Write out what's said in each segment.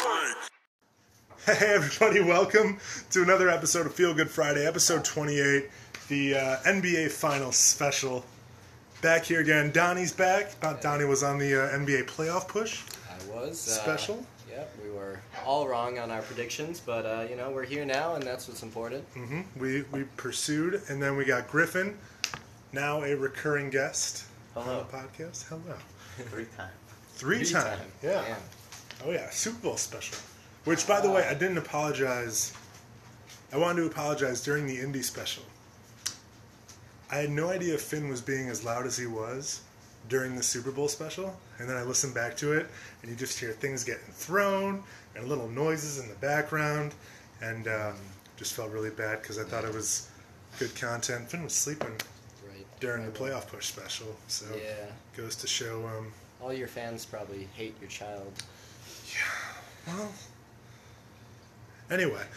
Hey everybody, welcome to another episode of Feel Good Friday, episode 28, the NBA Finals special. Back here again. Donnie's back. Donnie was on the NBA playoff push. I was. Special. Yep, we were all wrong on our predictions, but we're here now, and that's what's important. Mm-hmm. We pursued, and then we got Griffin, now a recurring guest Hello. on the podcast. Hello. Three times. Yeah. Damn. Oh yeah, Super Bowl special. Which, by the way, I didn't apologize. I wanted to apologize during the Indy special. I had no idea Finn was being as loud as he was during the Super Bowl special, and then I listened back to it, and you just hear things getting thrown and little noises in the background, and just felt really bad because I thought it was good content. Finn was sleeping during the playoff push special, so goes to show. All your fans probably hate your child. Yeah, well. Anyway,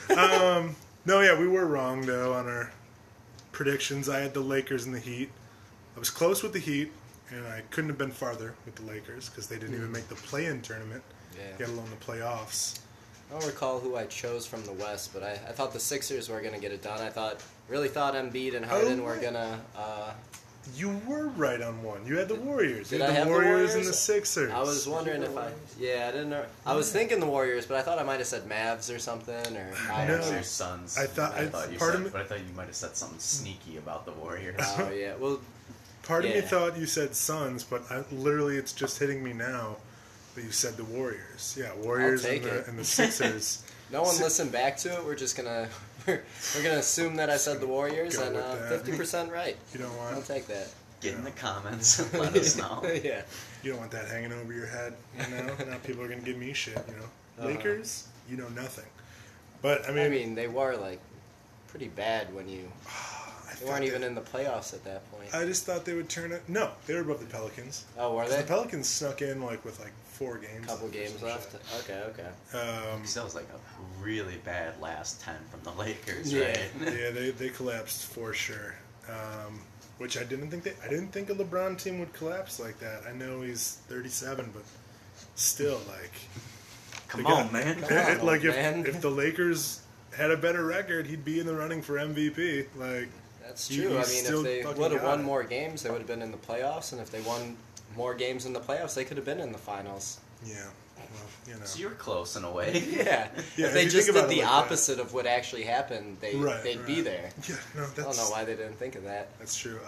we were wrong though on our predictions. I had the Lakers and the Heat. I was close with the Heat, and I couldn't have been farther with the Lakers because they didn't even make the play-in tournament, let alone the playoffs. I don't recall who I chose from the West, but I thought the Sixers were going to get it done. I really thought Embiid and Harden were going to... You were right on one. You had the Warriors. Did you had I the have Warriors the and the Sixers. I was wondering if I... Yeah, I didn't know. I was thinking the Warriors, but I thought I might have said Mavs or something, or... No, Suns. I thought you might have said something sneaky about the Warriors. Oh, yeah. Well, part of me thought you said Suns, but literally it's just hitting me now that you said the Warriors. Yeah, Warriors and the Sixers. No one listened back to it. We're just gonna we're gonna assume that I said the Warriors, and 50% right. You don't want. I'll take that. Get in the comments and let us know. Yeah. You don't want that hanging over your head. Now people are gonna give me shit. Lakers, you know nothing. But I mean, they were like pretty bad when you. They weren't even in the playoffs at that point. I just thought they would turn it. No, they were above the Pelicans. Oh, were they? The Pelicans snuck in with 4 games. Couple games left. Okay. That was like a really bad last 10 from the Lakers, yeah. right? Yeah, they collapsed for sure. Which I didn't think a LeBron team would collapse like that. I know he's 37, but still, Come on, man. If the Lakers had a better record, he'd be in the running for MVP. That's true. If they would have won more games, they would have been in the playoffs, and if they won more games in the playoffs, they could have been in the finals. Yeah. Well, So you're close in a way. Yeah. If they just did the opposite of what actually happened, they'd be there. Yeah, no, I don't know why they didn't think of that. That's true.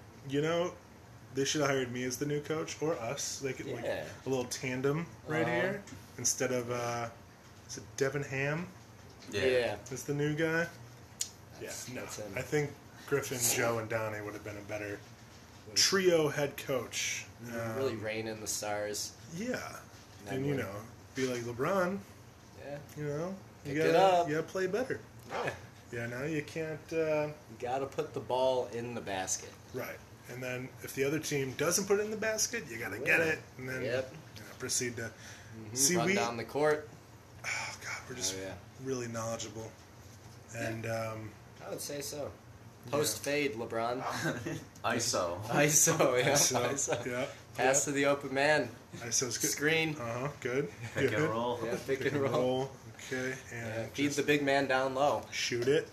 They should have hired me as the new coach, or us. Like a little tandem here, instead of, is it Devin Ham? Yeah. Is the new guy? That's him. I think Griffin, Joe, and Donnie would have been a better trio head coach. Really reign in the stars. Yeah. And, be like LeBron. Yeah. You gotta play better. Yeah. Yeah, now you can't... you gotta put the ball in the basket. Right. And then if the other team doesn't put it in the basket, you gotta get it. And then proceed to... Run down the court. Oh, God, we're just really knowledgeable. And... I would say so. Post-fade, LeBron. ISO. ISO. Yeah. Pass to the open man. ISO's good. Screen. Good. Pick and roll. Yeah, pick and roll. Okay. And feed the big man down low. Shoot it.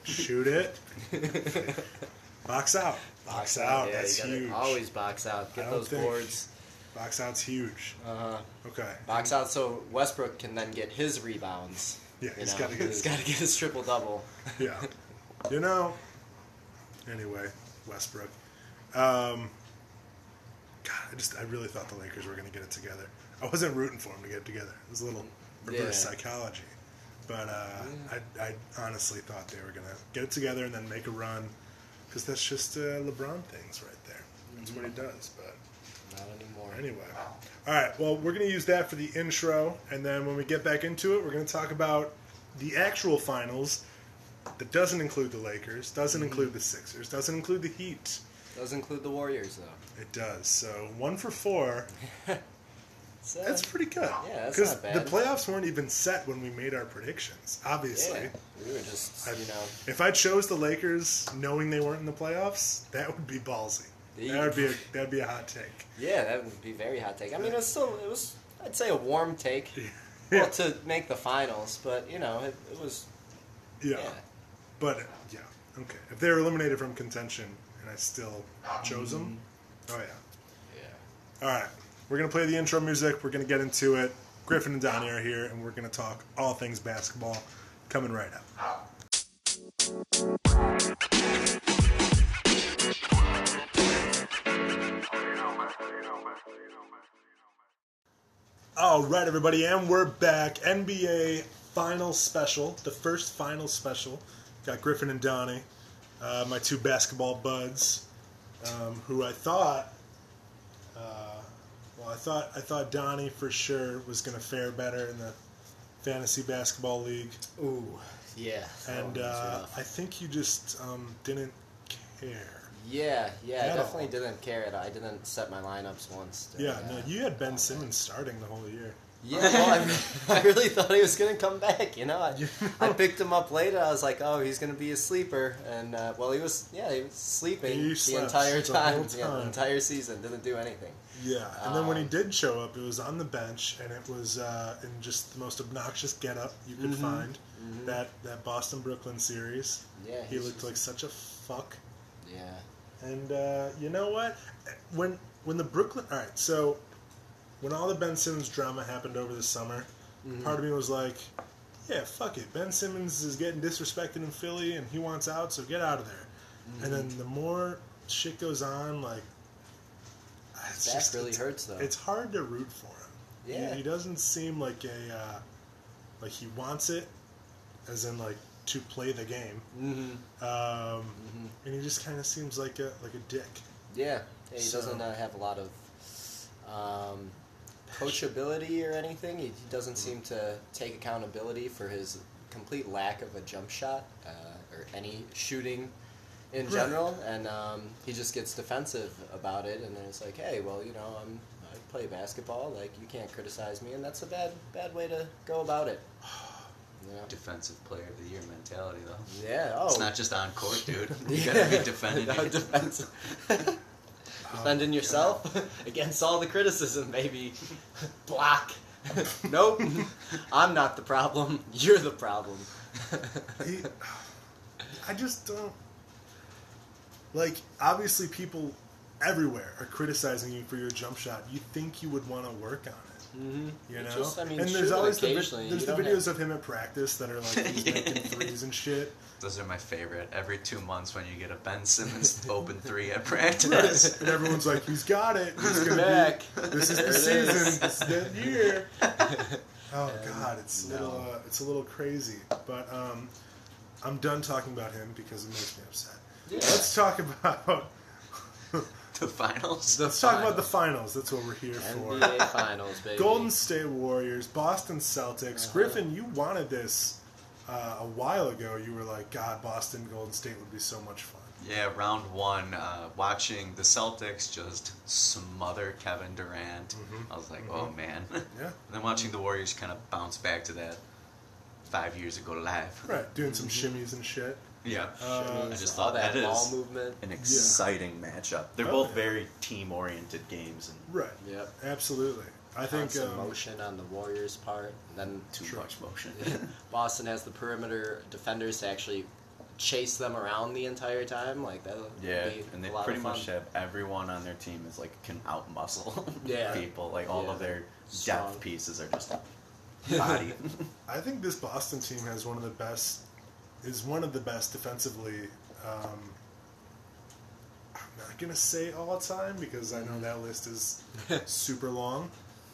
Box out. Box out. Yeah, that's huge. Always box out. Get those boards. Box out's huge. Okay. Box out so Westbrook can then get his rebounds. Yeah, he's got to get his triple-double. Yeah. Anyway, Westbrook. I really thought the Lakers were going to get it together. I wasn't rooting for them to get it together. It was a little reverse psychology. But I honestly thought they were going to get it together and then make a run. Because that's just LeBron things right there. That's what he does, but... Not anymore. Anyway. All right, well, we're going to use that for the intro. And then when we get back into it, we're going to talk about the actual finals that doesn't include the Lakers, doesn't include the Sixers, doesn't include the Heat. Does include the Warriors, though. It does. So 1 for 4. That's pretty good. Yeah, that's not bad. The playoffs weren't even set when we made our predictions, obviously. Yeah, we were just, If I chose the Lakers knowing they weren't in the playoffs, that would be ballsy. That'd be a hot take. Yeah, that would be very hot take. I mean, it was, I'd say, a warm take. Well, to make the finals, but, you know, it was... Yeah. But, yeah. Okay. If they were eliminated from contention and I still chose them, oh, yeah. Yeah. All right. We're going to play the intro music. We're going to get into it. Griffin and Donnie are here, and we're going to talk all things basketball coming right up. All right, everybody, and we're back. NBA Final Special, the first Final Special. Got Griffin and Donnie, my two basketball buds, who I thought Donnie for sure was going to fare better in the fantasy basketball league. Ooh, yeah. And I think you just didn't care. Yeah, I definitely didn't care. I didn't set my lineups once. No, you had Ben Simmons starting the whole year. Yeah, well, I really thought he was going to come back, you know. I picked him up late, and I was like, oh, he's going to be a sleeper. And, he was sleeping the entire time. Yeah, the entire season. Didn't do anything. Yeah, and then when he did show up, it was on the bench, and it was in just the most obnoxious getup you could find. Mm-hmm. That Boston-Brooklyn series. Yeah. He looked like such a fuck. Yeah. And you know what? When the Brooklyn... All right, so when all the Ben Simmons drama happened over the summer, part of me was like, yeah, fuck it. Ben Simmons is getting disrespected in Philly, and he wants out, so get out of there. Mm-hmm. And then the more shit goes on, like... That really hurts, though. It's hard to root for him. Yeah. He doesn't seem like like he wants it, as in, like, to play the game. Mm-hmm. And he just kind of seems like a dick. Yeah, he doesn't have a lot of coachability or anything. He doesn't seem to take accountability for his complete lack of a jump shot or any shooting in general, and he just gets defensive about it, and then it's like, hey, well, you know, I play basketball, like, you can't criticize me, and that's a bad way to go about it. Yeah. Defensive player of the year mentality, though. Yeah, It's not just on court, dude. You gotta be defending. Defending yourself against all the criticism, baby. Block. Nope. I'm not the problem. You're the problem. I just don't... Like, obviously people everywhere are criticizing you for your jump shot. You think you would want to work on it. Mm-hmm. You know? And there's always the videos of him at practice that are like, he's making threes and shit. Those are my favorite. Every 2 months when you get a Ben Simmons open three at practice. And everyone's like, he's got it. He's gonna be, this is the season. This is that year. Oh, God. It's a little crazy. But I'm done talking about him because it makes me upset. Yeah. Let's talk about... the finals? Let's talk about the finals. That's what we're here for. NBA Finals, baby. Golden State Warriors, Boston Celtics. Griffin, you wanted this a while ago. You were like, God, Boston Golden State would be so much fun. Yeah, round one, watching the Celtics just smother Kevin Durant. I was like, oh, man. Yeah. And then watching the Warriors kind of bounce back to that 5 years ago live. Right, doing some shimmies and shit. Yeah, I just thought that ball movement. An exciting matchup. They're both very team-oriented games. And right. Yep. Absolutely. I think motion on the Warriors' part, and then too much motion. Boston has the perimeter defenders to actually chase them around the entire time. Like that. Yeah, and they pretty much have everyone on their team is like can out-muscle people. Like all of their depth pieces are just body. I think this Boston team has one of the best defensively. I'm not going to say all time because I know that list is super long.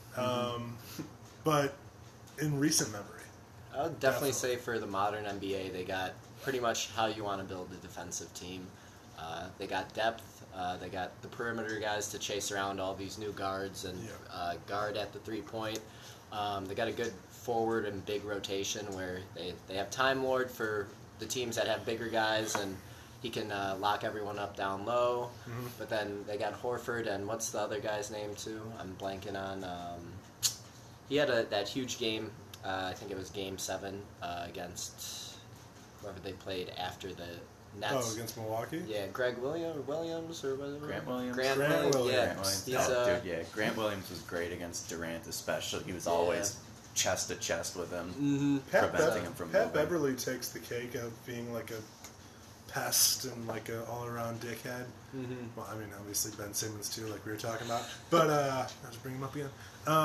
But in recent memory. I would definitely say for the modern NBA, they got pretty much how you want to build a defensive team. They got depth. They got the perimeter guys to chase around all these new guards and guard at the three-point. They got a good forward and big rotation where they have Time Lord for the teams that have bigger guys, and he can lock everyone up down low. But then they got Horford, and what's the other guy's name too? I'm blanking on. He had that huge game. I think it was Game 7 against whoever they played after the Nets. Oh, against Milwaukee? Yeah, Grant Williams or whatever. Grant Williams. Grant Williams. Grant Williams was great against Durant, especially. He was always chest to chest with him, preventing him from Pat moving. Beverly takes the cake of being like a pest and like a all-around dickhead. Well, I mean, obviously Ben Simmons too, like we were talking about. But I'll just bring him up again.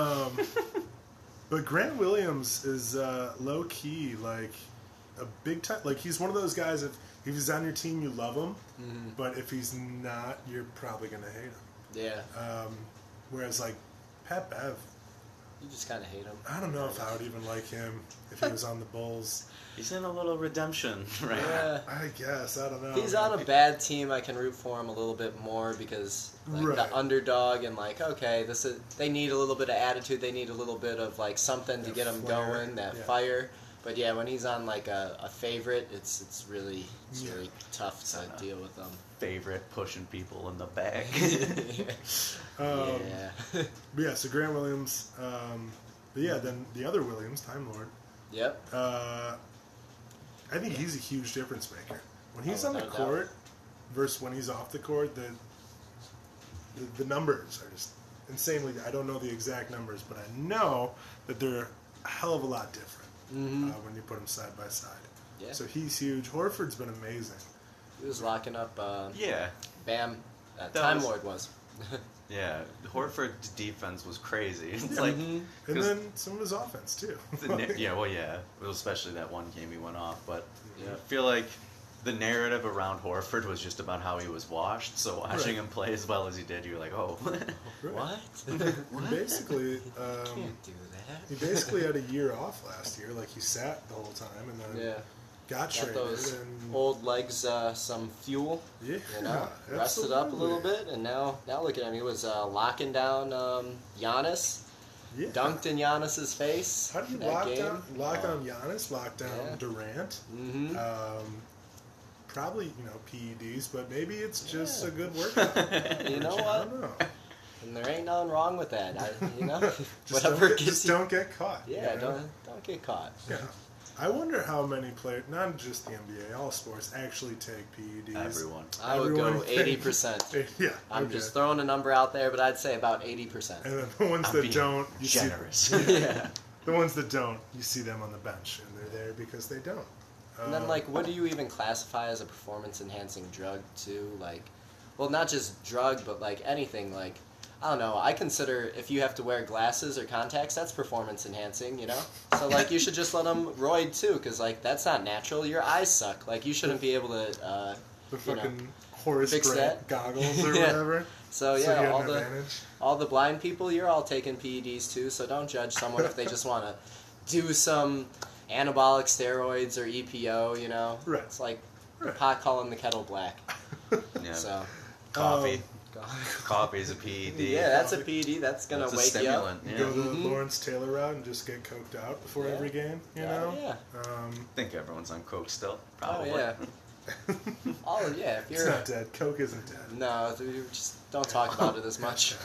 But Grant Williams is low key like a big time. Like he's one of those guys. If he's on your team, you love him. But if he's not, you're probably gonna hate him. Yeah. Whereas like Pat Bev, You just kind of hate him. I don't know if I would even like him if he was on the Bulls. He's in a little redemption, right? Yeah. I guess, I don't know. He's on a bad team. I can root for him a little bit more because like the underdog and like okay, they need a little bit of attitude. They need a little bit of like something to get them going. That fire. But yeah, when he's on like a favorite, it's really tough to deal with them. Favorite pushing people in the back. But yeah, so Grant Williams. But yeah, then the other Williams, Time Lord. Yep. I think he's a huge difference maker. When he's on the court versus when he's off the court, the numbers are just insanely. I don't know the exact numbers, but I know that they're a hell of a lot different when you put them side by side. Yeah. So he's huge. Horford's been amazing. He was locking up. Yeah. Bam. Time Lord was. Yeah, Horford's defense was crazy. It's and then some of his offense too. Especially that one game he went off. But I feel like the narrative around Horford was just about how he was washed. So watching him play as well as he did, you're like, oh, what? What? Basically, Can't do that. He basically had a year off last year. Like he sat the whole time and then got traded. Those and old legs some fuel. Yeah, rested up a little bit, and now look at him. He was locking down Giannis. Yeah. Dunked in Giannis's face. How do you lock down Giannis? Lock down Durant. Probably PEDs, but maybe it's just a good workout. You know what? I don't know. And there ain't nothing wrong with that. Just don't get caught. Yeah, don't get caught. Yeah. I wonder how many players, not just the NBA, all sports, actually take PEDs. Everyone. I would go 80%. Yeah. I'm just throwing a number out there, but I'd say about 80%. And then the ones that don't, you generous. See, the ones that don't, you see them on the bench, and they're there because they don't. And then, what do you even classify as a performance-enhancing drug, too? Well, not just drug, but, anything, I don't know. I consider if you have to wear glasses or contacts, that's performance enhancing, So, you should just let them roid, too, because, that's not natural. Your eyes suck. You shouldn't be able to, the fucking Horace Grant goggles or whatever. So all the blind people, you're all taking PEDs, too, so don't judge someone if they just want to do some anabolic steroids or EPO, Right. It's like the pot calling the kettle black. Yeah. So coffee. Coffee is a PED. Yeah, that's a PED. That's gonna wake you up. Yeah. Go the Lawrence Taylor route and just get coked out before every game. You know. Yeah. I think everyone's on coke still. Probably. Oh yeah. Oh yeah. If you're it's not dead. Coke isn't dead. No, just don't talk about it as much.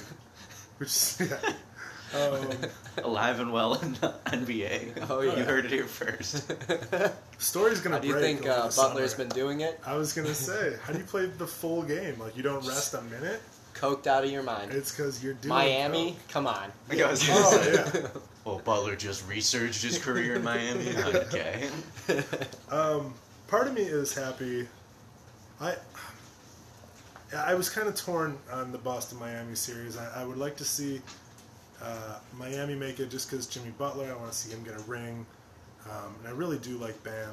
Alive and well in the NBA. Oh yeah. You heard it here first. Story's gonna break. How do you think Butler's been doing it? I was gonna say, how do you play the full game? You don't rest a minute? Coked out of your mind. It's because you're doing Miami. coke. Come on. Yeah. Well, Butler just researched his career in Miami. Okay. Part of me is happy. I was kind of torn on the Boston-Miami series. I would like to see Miami make it just because Jimmy Butler. I want to see him get a ring. And I really do like Bam.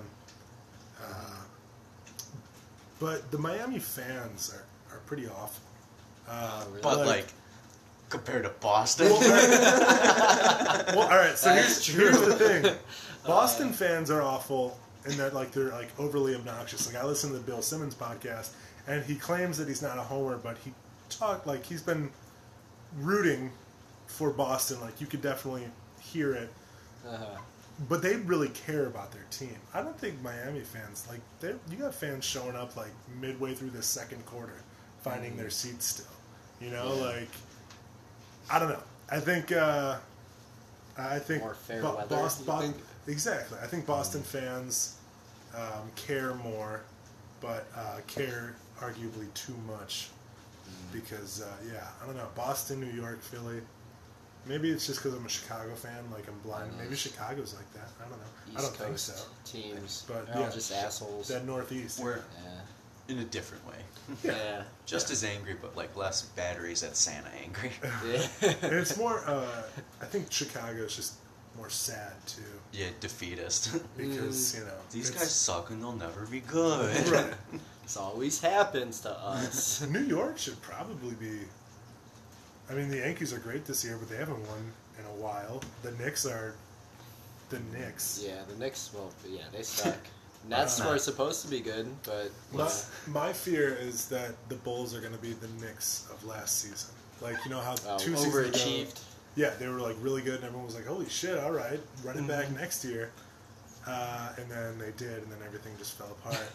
But the Miami fans are pretty awful. Really? But compared to Boston. Well, all right. So here's the thing. Boston fans are awful in that they're overly obnoxious. I listen to the Bill Simmons podcast, and he claims that he's not a homer, but he talked he's been rooting for Boston. You could definitely hear it. But they really care about their team. I don't think Miami fans you got fans showing up midway through the second quarter, finding their seats still. I don't know. I think more fair weather. Exactly. I think Boston fans care more, but care arguably too much because I don't know. Boston, New York, Philly. Maybe it's just because I'm a Chicago fan. Like I'm blind. Maybe Chicago's like that. I don't know. East I don't think Coast so. teams, But they're all just assholes. That Northeast. We're Yeah. in a different way. Yeah. Just as angry, but like less batteries at Santa angry. Yeah. And it's more. I think Chicago's just more sad too, Yeah, defeatist. because These it's- guys suck and they'll never be good. Right. This always happens to us. New York should probably be. I mean, the Yankees are great this year, but they haven't won in a while. The Knicks are the Knicks. Yeah, the Knicks. Well, yeah, they suck. Nets were supposed to be good, but My fear is that the Bulls are going to be the Knicks of last season. Like, you know how 2 seasons ago, overachieved. yeah, they were like really good, and everyone was like, "Holy shit! All right, run it back next year." And then they did, and then everything just fell apart.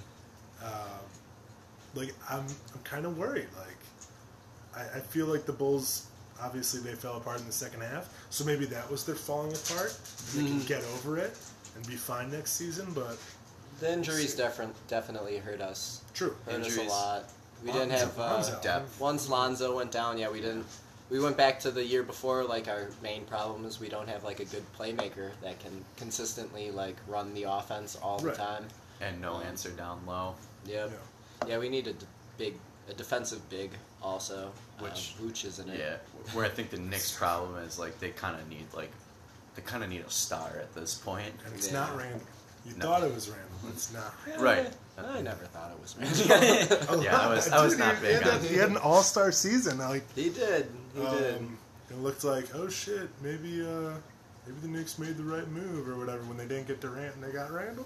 Like, I'm kind of worried. Like, I feel like the Bulls, obviously, they fell apart in the second half, so maybe that was their falling apart. They can get over it and be fine next season, but The injuries definitely hurt us. true. Hurt us a Injuries. lot. We didn't have Lonzo. Depth. once Lonzo went down. Yeah, we didn't. We went back to the year before. Like our main problem is we don't have like a good playmaker that can consistently like run the offense all the Right. time. And no answer down low. Yep. Yeah, we need a defensive big also. Which- Vooch isn't it? Yeah, where I think the Knicks' problem is like they kind of need a star at this point. And it's Yeah. not Randall. You No. thought it was Randall. It's not. Right. I never thought it was Randall. Yeah, I was not big on. He had an all-star season. Like, He did. He did. it looked like, oh shit, maybe the Knicks made the right move or whatever when they didn't get Durant and they got Randall.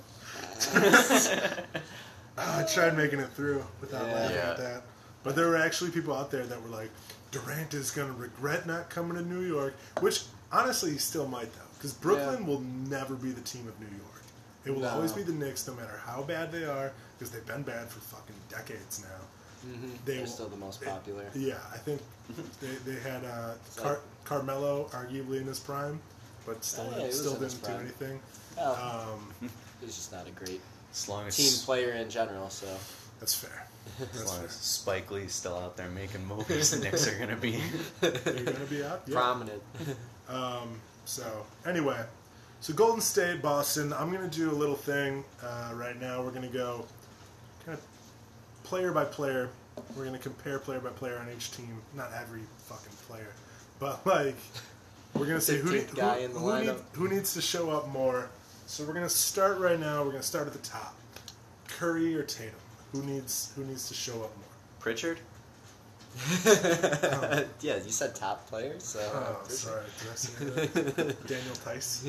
I tried making it through without laughing Yeah. at that. But there were actually people out there that were like, Durant is going to regret not coming to New York, which honestly he still might though, because Brooklyn will never be the team of New York. It will No. always be the Knicks, no matter how bad they are, because they've been bad for fucking decades now. They're will- still the most popular. Yeah, I think they had like- Carmelo arguably in his prime, but still Oh, yeah, he was still in his didn't do prime. anything. Well, he's just not a great As long as team player in general. So That's fair. as That's long fair. as Spike Lee's still out there making movies, the Knicks are gonna be. They're going to be out. Yeah. prominent. So anyway, so Golden State, Boston. I'm going to do a little thing right now. We're going to go kind of player by player. We're going to compare player by player on each team. Not every fucking player, but like we're going to say 15th guy in the lineup. who needs to show up more. So we're going to start right now. We're going to start at the top. Curry or Tatum? Who needs to show up more? Pritchard? Yeah, you said top player, so. Oh, sorry. Did I say that? Daniel Tice?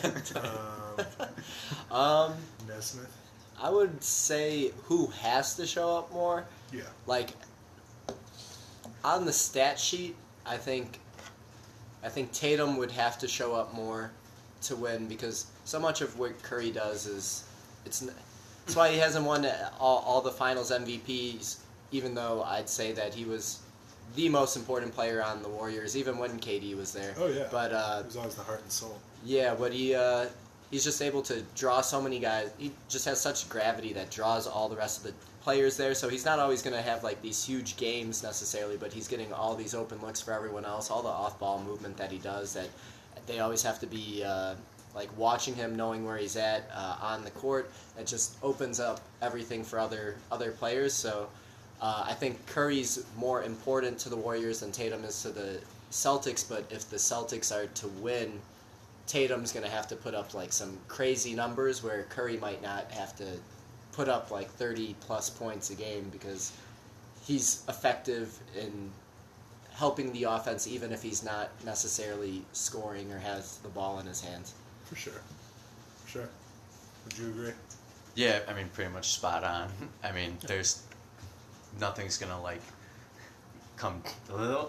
Yeah. Nesmith? I would say who has to show up more. Yeah. Like on the stat sheet, I think Tatum would have to show up more to win because so much of what Curry does is that's why he hasn't won all the Finals MVPs. Even though I'd say that he was the most important player on the Warriors, even when KD was there. Oh yeah. But He was always the heart and soul. yeah, but he's just able to draw so many guys. He just has such gravity that draws all the rest of the players there. So he's not always going to have like these huge games necessarily, but he's getting all these open looks for everyone else. All the off-ball movement that he does, that they always have to be like watching him, knowing where he's at on the court. It just opens up everything for other players. So I think Curry's more important to the Warriors than Tatum is to the Celtics. But if the Celtics are to win, Tatum's going to have to put up like some crazy numbers where Curry might not have to put up like 30 plus points a game because he's effective in helping the offense even if he's not necessarily scoring or has the ball in his hands. For sure. Sure. Would you agree? Yeah, I mean, pretty much spot on. I mean, there's nothing's gonna like come. I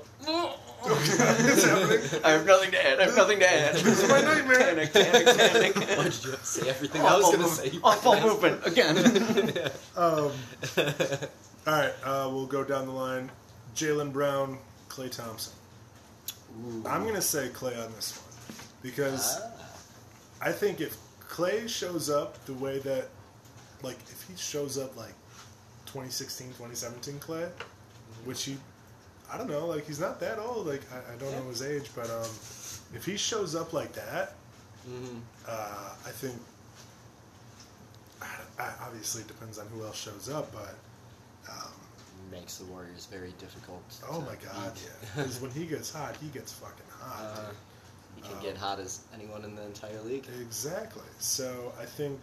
have nothing to add. This is my nightmare. Panic. What did you say? Everything I was going to say. Awful movement again. All right, we'll go down the line. Jaylen Brown, Klay Thompson. I'm going to say Klay on this one because I think if Klay shows up the way that, like, if he shows up like 2016, 2017 Klay, which he, I don't know, like, he's not that old. Like, I don't know his age, but If he shows up like that, Mm-hmm. I think. Obviously, it depends on who else shows up, but. Makes the Warriors very difficult. Oh to my God! beat. Yeah, because when he gets hot, he gets fucking hot. Dude. He can get hot as anyone in the entire league. Exactly. So I think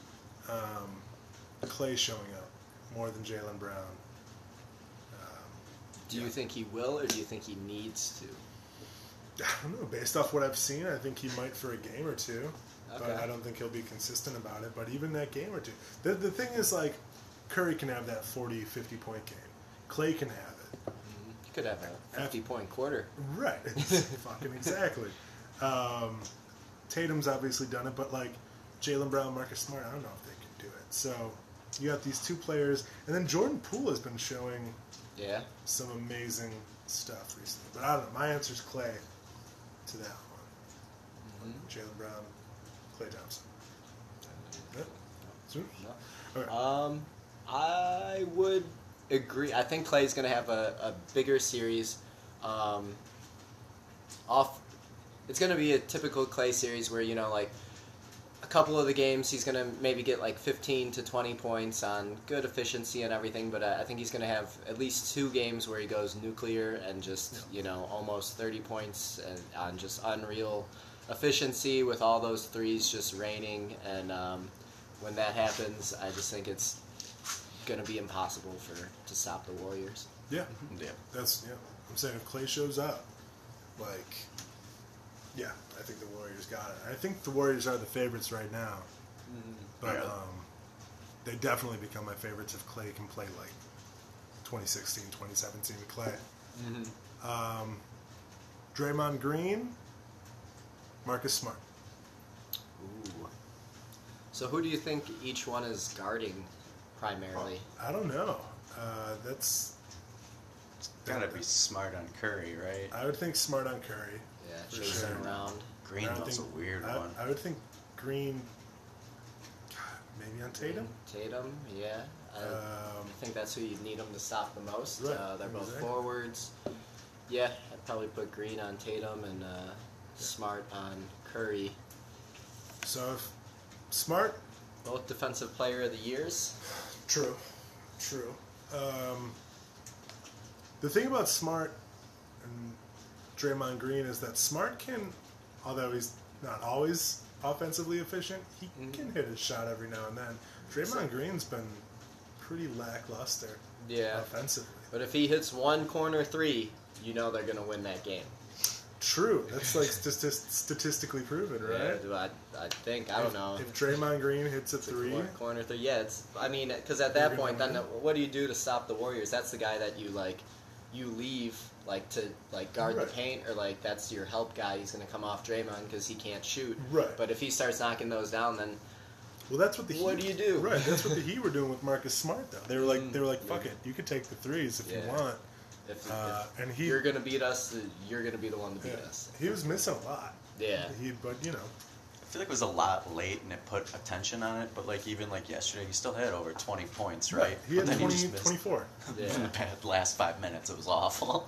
Clay showing up more than Jaylen Brown. Do you think he will, or do you think he needs to? I don't know. Based off what I've seen, I think he might for a game or two. But Okay. I don't think he'll be consistent about it. But even that game or two. The thing is, like, Curry can have that 40, 50-point game. Clay can have it. You could have a 50-point quarter. Right. Fucking exactly. Tatum's obviously done it, but, like, Jaylen Brown, Marcus Smart, I don't know if they can do it. So you got these two players. And then Jordan Poole has been showing Yeah. some amazing stuff recently. But I don't know. My answer's Clay to that one. Jaylen Brown, Clay Thompson. Yep. Sweet. No. Okay. I would agree. I think Clay's going to have a bigger series. It's going to be a typical Clay series where, like, a couple of the games he's going to maybe get like 15 to 20 points on good efficiency and everything, but I think he's going to have at least 2 games where he goes nuclear and just, almost 30 points and on just unreal efficiency with all those threes just raining. And when that happens, I just think it's going to be impossible to stop the Warriors. Yeah. Yeah. I'm saying if Clay shows up, like, yeah, I think the Warriors got it. I think the Warriors are the favorites right now. But Yeah. they definitely become my favorites if Clay can play like 2016, 2017 Clay. Draymond Green, Marcus Smart. Ooh. So who do you think each one is guarding primarily? I don't know. That's Gotta be Smart on Curry, right? I would think Smart on Curry. Yeah, For chasing sure. around. Green I would was a think- weird I, one. I would think Green, maybe on Tatum. Tatum, yeah. I think that's who you'd need them to stop the most. Right, They're both exactly. forwards. Yeah, I'd probably put Green on Tatum and Smart on Curry. So if Smart, Both Defensive Player of the Years. true. The thing about Smart and Draymond Green is that Smart can, although he's not always offensively efficient, he can hit his shot every now and then. Draymond Green's been pretty lackluster Yeah. offensively. But if he hits one corner three, they're going to win that game. True. That's like statistically proven, right? Yeah, I think. I don't know. If Draymond Green hits a three, Corner three. Yeah, because at that point, then what do you do to stop the Warriors? That's the guy that you leave to guard Right. the paint, or that's your help guy. He's going to come off Draymond because he can't shoot. Right. But if he starts knocking those down, then well, that's what the What Heat, do you do? Right, that's what the Heat were doing with Marcus Smart, though. They were like, fuck it, you can take the threes if you Yeah. want. if And he, you're going to beat us, you're going to be the one to beat yeah, us. he was missing a lot. Yeah. But I feel like it was a lot late and it put attention on it, but even yesterday, he still had over 20 points, right? He had But then 20, just missed 24. Yeah. the last 5 minutes. It was awful.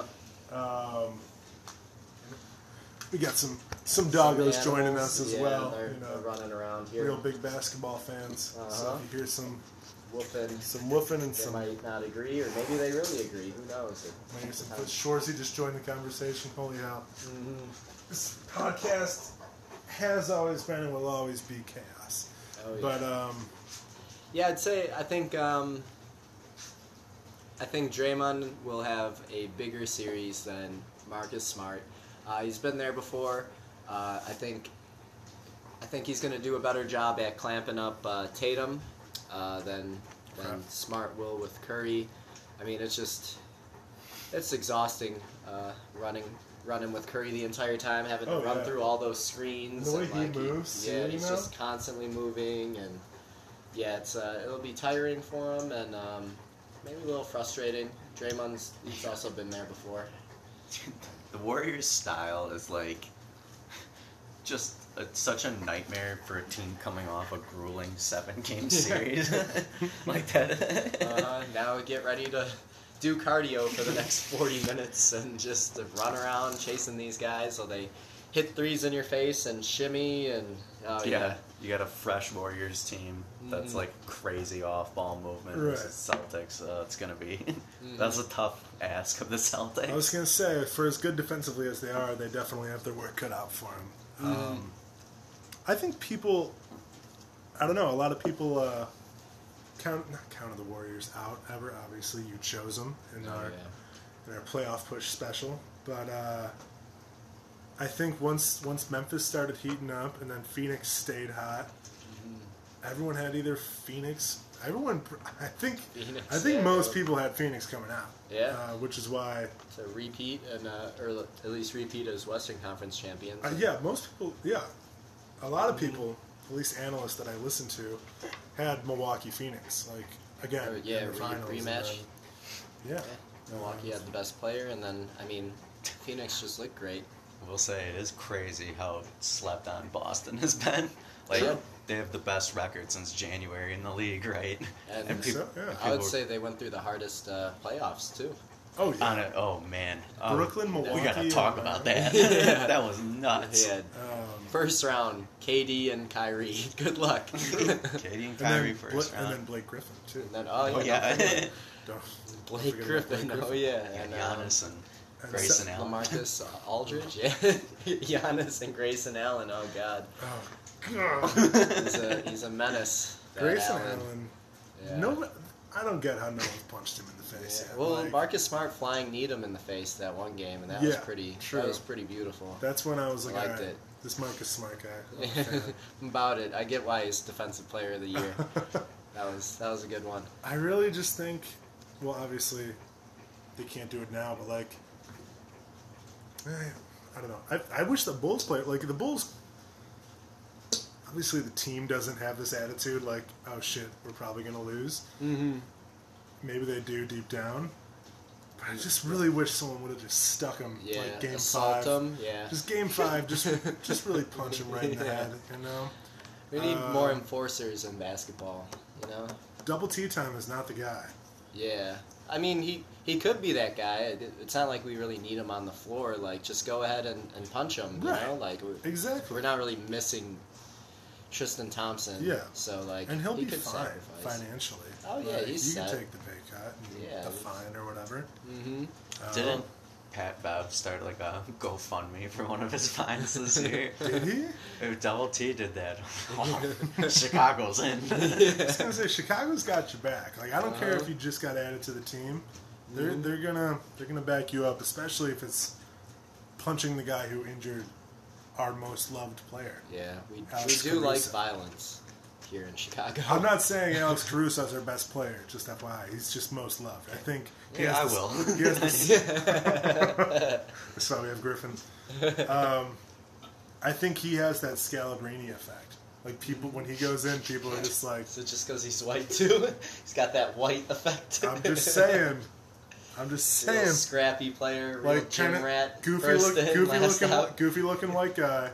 We got some doggos joining us as yeah, well. They're running around here. Real big basketball fans. So if you hear some Woofing. woofing and They some might not agree, or maybe they really agree. Who knows? maybe some Shorzy just joined the conversation. Holy hell! This podcast has always been and will always be chaos. Oh, yeah. But Yeah, I think Draymond will have a bigger series than Marcus Smart. He's been there before. I think he's going to do a better job at clamping up Tatum than Smart will with Curry. I mean, it's exhausting running with Curry the entire time, having to run through all those screens. The way and, he moves, yeah, too, he's just constantly moving, and yeah, it'll be tiring for him, and maybe a little frustrating. He's also been there before. The Warriors' style is just such a nightmare for a team coming off a grueling 7-game series like that. Now get ready to do cardio for the next 40 minutes and just run around chasing these guys so they hit threes in your face and shimmy and Yeah, you got a fresh Warriors team that's like crazy off-ball movement versus Celtics. It's gonna be that's a tough ask of the Celtics. I was gonna say, for as good defensively as they are, they definitely have their work cut out for them. I think people, I don't know, a lot of people not counted the Warriors out ever. Obviously, you chose them in our playoff push special, but I think once Memphis started heating up and then Phoenix stayed hot, everyone had either Phoenix. I think most people had Phoenix coming out. Yeah. Which is why to repeat and or at least repeat as Western Conference champions. Most people. Yeah, a lot of people, at least analysts that I listen to, had Milwaukee Phoenix. Like again, in the finals. Rematch. Then, Milwaukee had the best player, and then Phoenix just looked great. I will say it is crazy how slept on Boston has been. Like they have the best record since January in the league, right? And people, I would say they went through the hardest playoffs too. Oh yeah. On it. Oh man. Brooklyn, Milwaukee. We gotta talk about that. That was nuts. They had first round, KD and Kyrie. Good luck. KD and Kyrie first round. And then Blake Griffin too. And then, Blake Griffin. Oh yeah. And Giannis and Grayson Allen. LaMarcus Aldridge. Yeah. Giannis and Grayson Allen. Oh god. Oh god. He's a menace. Grayson Allen. Yeah. No, I don't get how no one's punched him in the face yet. Well, Marcus Smart flying kneed him in the face that one game, and that was pretty. True. That was pretty beautiful. That's when I was like, I liked it. This Marcus Smart guy. About it, I get why he's Defensive Player of the Year. that was a good one. I really just think, well, obviously, they can't do it now, but like, I don't know. I wish the Bulls play like the Bulls. Obviously, the team doesn't have this attitude like, oh shit, we're probably going to lose. Mm-hmm. Maybe they do deep down. But I just really wish someone would have just stuck them like Game 5. Them, yeah. Just Game 5, just really punch them right in the head, you know? We need more enforcers in basketball, you know? Double T time is not the guy. Yeah. I mean, he could be that guy. It's not like we really need him on the floor. Like, just go ahead and punch him, you know? Like, exactly. We're not really missing Tristan Thompson. Yeah. So, like, and he'll be could fine sacrifice. financially. Oh, yeah, like, he's You set. can take the pay cut and the fine or whatever. Mm-hmm. Didn't Pat Bev start like a GoFundMe for one of his fines this year? Did he? Double T did that. Chicago's in. I was gonna say Chicago's got your back. Like I don't care if you just got added to the team. They're gonna back you up, especially if it's punching the guy who injured our most loved player. Yeah, we Alex do Caruso. like violence here in Chicago. I'm not saying Alex Caruso's our best player, just FYI. He's just most loved. I think. I will. That's why we have Griffin. I think he has that Scalabrini effect. Like people, when he goes in, people are just like. Is it just because he's white too? He's got that white effect. I'm just saying. Real scrappy player, real like gym rat, goofy looking white guy.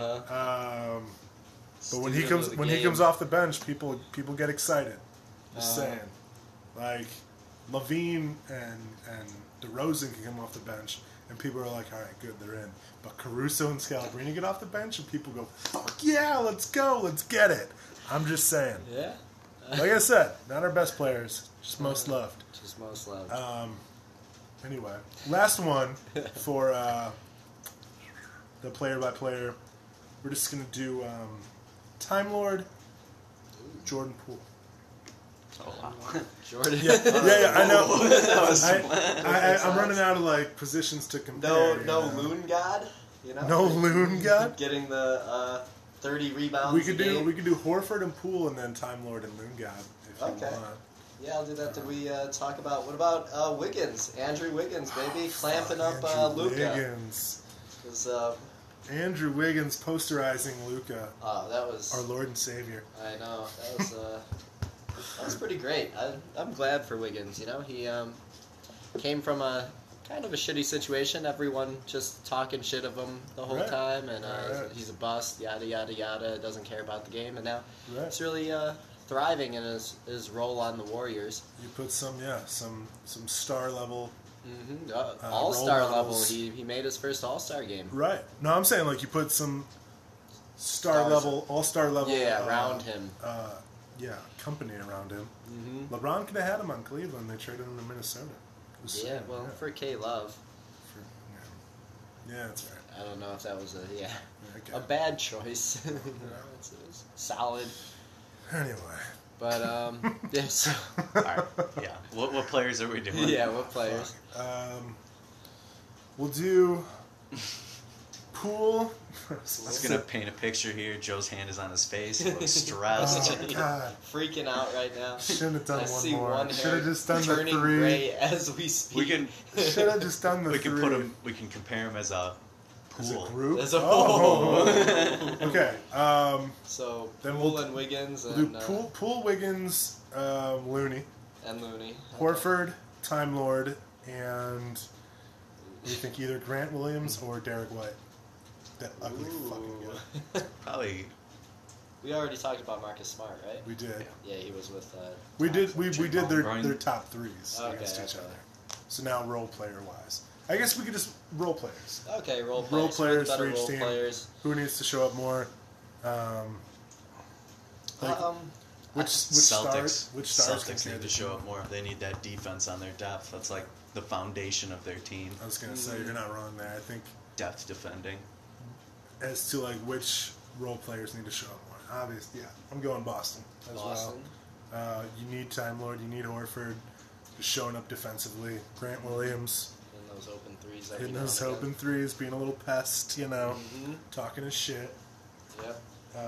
But when he comes off the bench, people get excited. Just saying, like Levine and DeRozan can come off the bench, and people are like, all right, good, they're in. But Caruso and Scalabrini get off the bench, and people go, fuck yeah, let's go, let's get it. I'm just saying. Yeah. Like I said, not our best players, just most loved. Just most loved. Anyway, last one for the player-by-player. We're just going to do Time Lord, Jordan Poole. Oh, wow. Jordan. Yeah, I know. I'm running out of like positions to compare. No Loon God. You know. No Loon God. Getting the 30 rebounds. We could do Horford and Poole, and then Time Lord and Loon God if you want. Yeah, I'll do that. Did we talk about, what about Wiggins? Andrew Wiggins, baby, clamping up Luka. Wiggins. Andrew Wiggins posterizing Luka. Oh, that was our Lord and Savior. I know. That was pretty great. I'm glad for Wiggins. You know, he came from a kind of a shitty situation. Everyone just talking shit of him the whole time, and he's a bust. Yada yada yada. Doesn't care about the game, and now he's really thriving in his role on the Warriors. You put some star level All-star role level. models. He made his first All-Star game. Right. No, I'm saying like you put some Stars. all-star level. Yeah, around him. Company around him. LeBron could have had him on Cleveland. They traded him to Minnesota. Yeah, well, for K-Love. Yeah, that's right. I don't know if that was Okay. a bad choice. It's solid. Anyway. But, yeah, so... All right. Yeah. What players are we doing? Yeah, what players? We'll do Poole. I was gonna paint a picture here. Joe's hand is on his face. He looks stressed. Oh, God. Freaking out right now. Shouldn't have done I one see more. one Should hair have just done the turning 3. gray as we speak. We can Should have just done the we 3. can put him. We can compare him as a As a pool. group. As a Okay. So, Then Poole we'll and Wiggins We'll do and, Poole, Wiggins, Looney, and Looney. Horford, Time Lord, and we think either Grant Williams or Derek White. That ugly fucking guy. Probably. We already talked about Marcus Smart, right? We did. Yeah, he was with... We did Jamal their Bryan. top 3s Okay, against each okay. other. So now role player wise. I guess we could just role players. Okay, role players. Role players better for each role team. players. Who needs to show up more? Like, which stars Celtics can need to show up more. They need that defense on their depth. That's like the foundation of their team. I was gonna say you're not wrong there. I think Depth defending. as to like which role players need to show up more. Obviously, yeah, I'm going Boston as Boston. well. You need Time Lord. You need Horford just showing up defensively. Grant Williams In those open threes. hitting those open threes, being a little pest, talking his shit. Yep.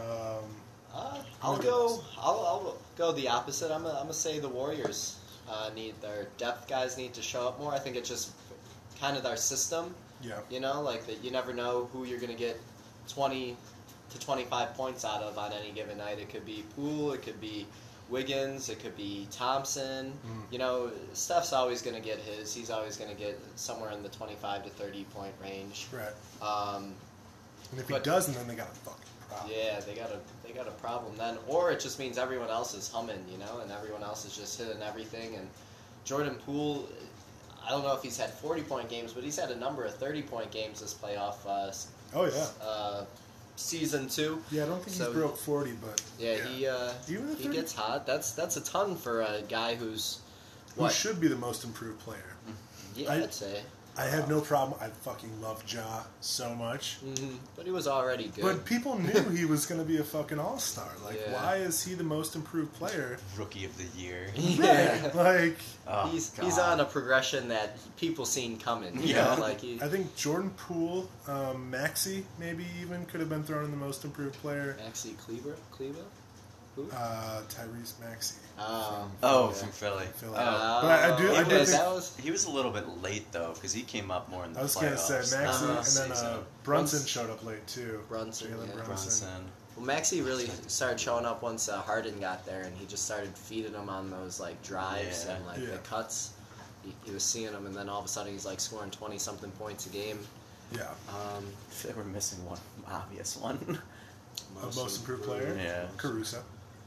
I'll I'll go the opposite. I'm gonna say the Warriors need their depth guys need to show up more. I think it's just kind of their system. Yeah. You know, like that you never know who you're gonna get 20 to 25 points out of on any given night. It could be Poole, it could be Wiggins, it could be Thompson. You know, Steph's always gonna get his. He's always gonna get somewhere in the 25 to 30 point range. Right. And if he but- doesn't, then they got a fucking problem. Yeah, they got a problem then, or it just means everyone else is humming, you know, and everyone else is just hitting everything. And Jordan Poole, I don't know if he's had 40-point games, but he's had a number of 30-point games this playoff Oh yeah. season 2. Yeah, I don't think So- he's broke 40, but Yeah, Even at he 30? gets hot. That's a ton for a guy who's who what? should be the most improved player. Yeah, I'd say. I have no problem. I fucking love Ja so much. But he was already good. But people knew he was going to be a fucking all-star. Like, Yeah. why is he the most improved player? Rookie of the year. yeah. Right. Like, Oh, He's God. on a progression that people seen coming. You Yeah. know? Like he, I think Jordan Poole, Maxey, maybe even could have been thrown in the most improved player. Maxi Kleber? Who? Tyrese Maxey. Oh, from Philly. Philly. But I do Okay, think that was He was a little bit late though, because he came up more in the I was playoffs. going to say Maxey, than and last then season. Brunson showed up late too. Brunson, Jalen yeah. Brunson. well. Maxi really started showing up once Harden got there, and he just started feeding him on those like drives Yeah. and like Yeah. the cuts. He was seeing them, and then all of a sudden he's like scoring 20-something points a game. Yeah. They were missing one obvious one. Most improved player? Yeah. Caruso.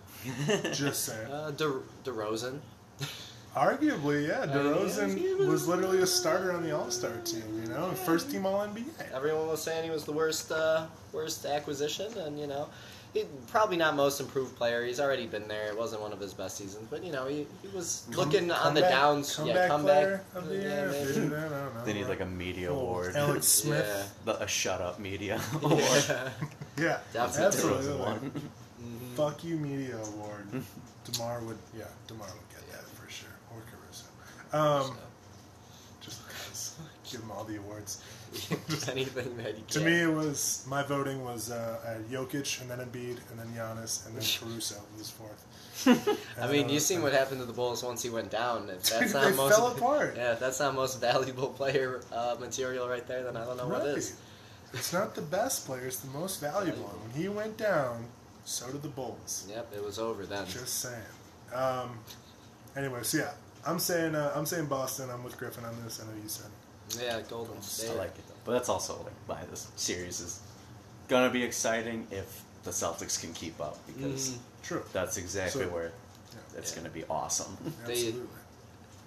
Just saying. DeRozan. Arguably, yeah. he DeRozan was literally a starter on the All-Star team, you know? First team All-NBA. Everyone was saying he was the worst acquisition, and you know, he probably not most improved player. He's already been there. It wasn't one of his best seasons, but you know, he was looking on the downs. Comeback player of the Yeah, year. If maybe. they do that, I don't know. They need like a media Oh, award. Alex Smith. A shut up media Yeah. award. Yeah, Definitely. absolutely. One. Fuck you, media award. DeMar would get that for sure, or Caruso. Just because, give them all the awards. Anything that he can. To me, it was my voting was Jokic, and then Embiid, and then Giannis, and then Caruso was fourth. I mean, you seen what happened to the Bulls once he went down. If that's not They most, fell apart. Yeah, if that's not most valuable player material right there, then I don't know what is. It's not the best player; it's the most valuable. And when he went down, so did the Bulls. Yep, it was over then. Just saying. Anyway, so yeah, I'm saying Boston. I'm with Griffin on this. I know you said. Yeah, Golden State. I like it though. But that's also like why this series is gonna be exciting if the Celtics can keep up, because True. that's exactly So- where Yeah. it's Yeah. gonna be awesome. Absolutely.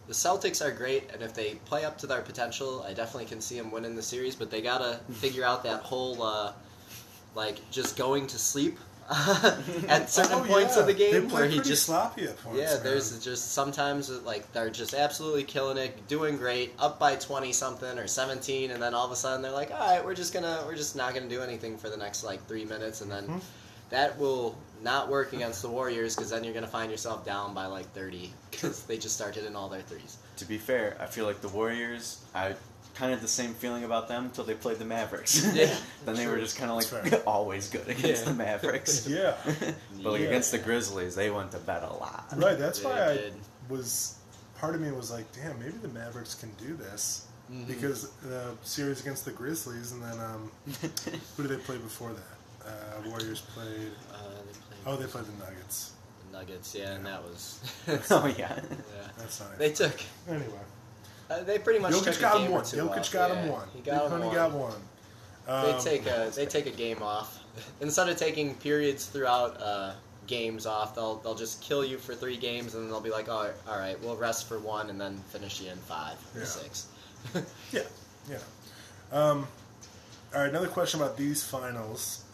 the Celtics are great, and if they play up to their potential, I definitely can see them winning the series. But they gotta figure out that whole just going to sleep at certain points of the game they where he pretty just sloppy at points. yeah. Man. There's just sometimes they're just absolutely killing it, doing great, up by 20 something or 17, and then all of a sudden they're like, all right, we're just not gonna do anything for the next 3 minutes, and then that will not work against the Warriors because then you're gonna find yourself down by 30 because they just start hitting all their threes. To be fair, I feel like the Warriors, I kind of the same feeling about them until they played the Mavericks. Yeah, Then they were just kind of always good against the Mavericks. Yeah. But against the Grizzlies, they went to bed a lot. Right, that's why did. part of me was like, damn, maybe the Mavericks can do this. Because the series against the Grizzlies, and then who did they play before that? Warriors played. They played the Nuggets. The Nuggets, and that was. Oh yeah. That's not. They took. Anyway. They pretty much Jokic took got a him game one. or two Jokic off. got him one. He got him one. got one. They take a game off instead of taking periods throughout games off. They'll just kill you for 3 games, and then they'll be like, oh, all right, we'll rest for 1, and then finish you in 5 or 6. Yeah. All right, another question about these finals.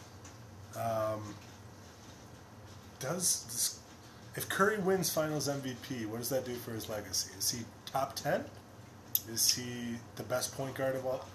If Curry wins Finals MVP, what does that do for his legacy? Is he top 10? Is he the best point guard of all?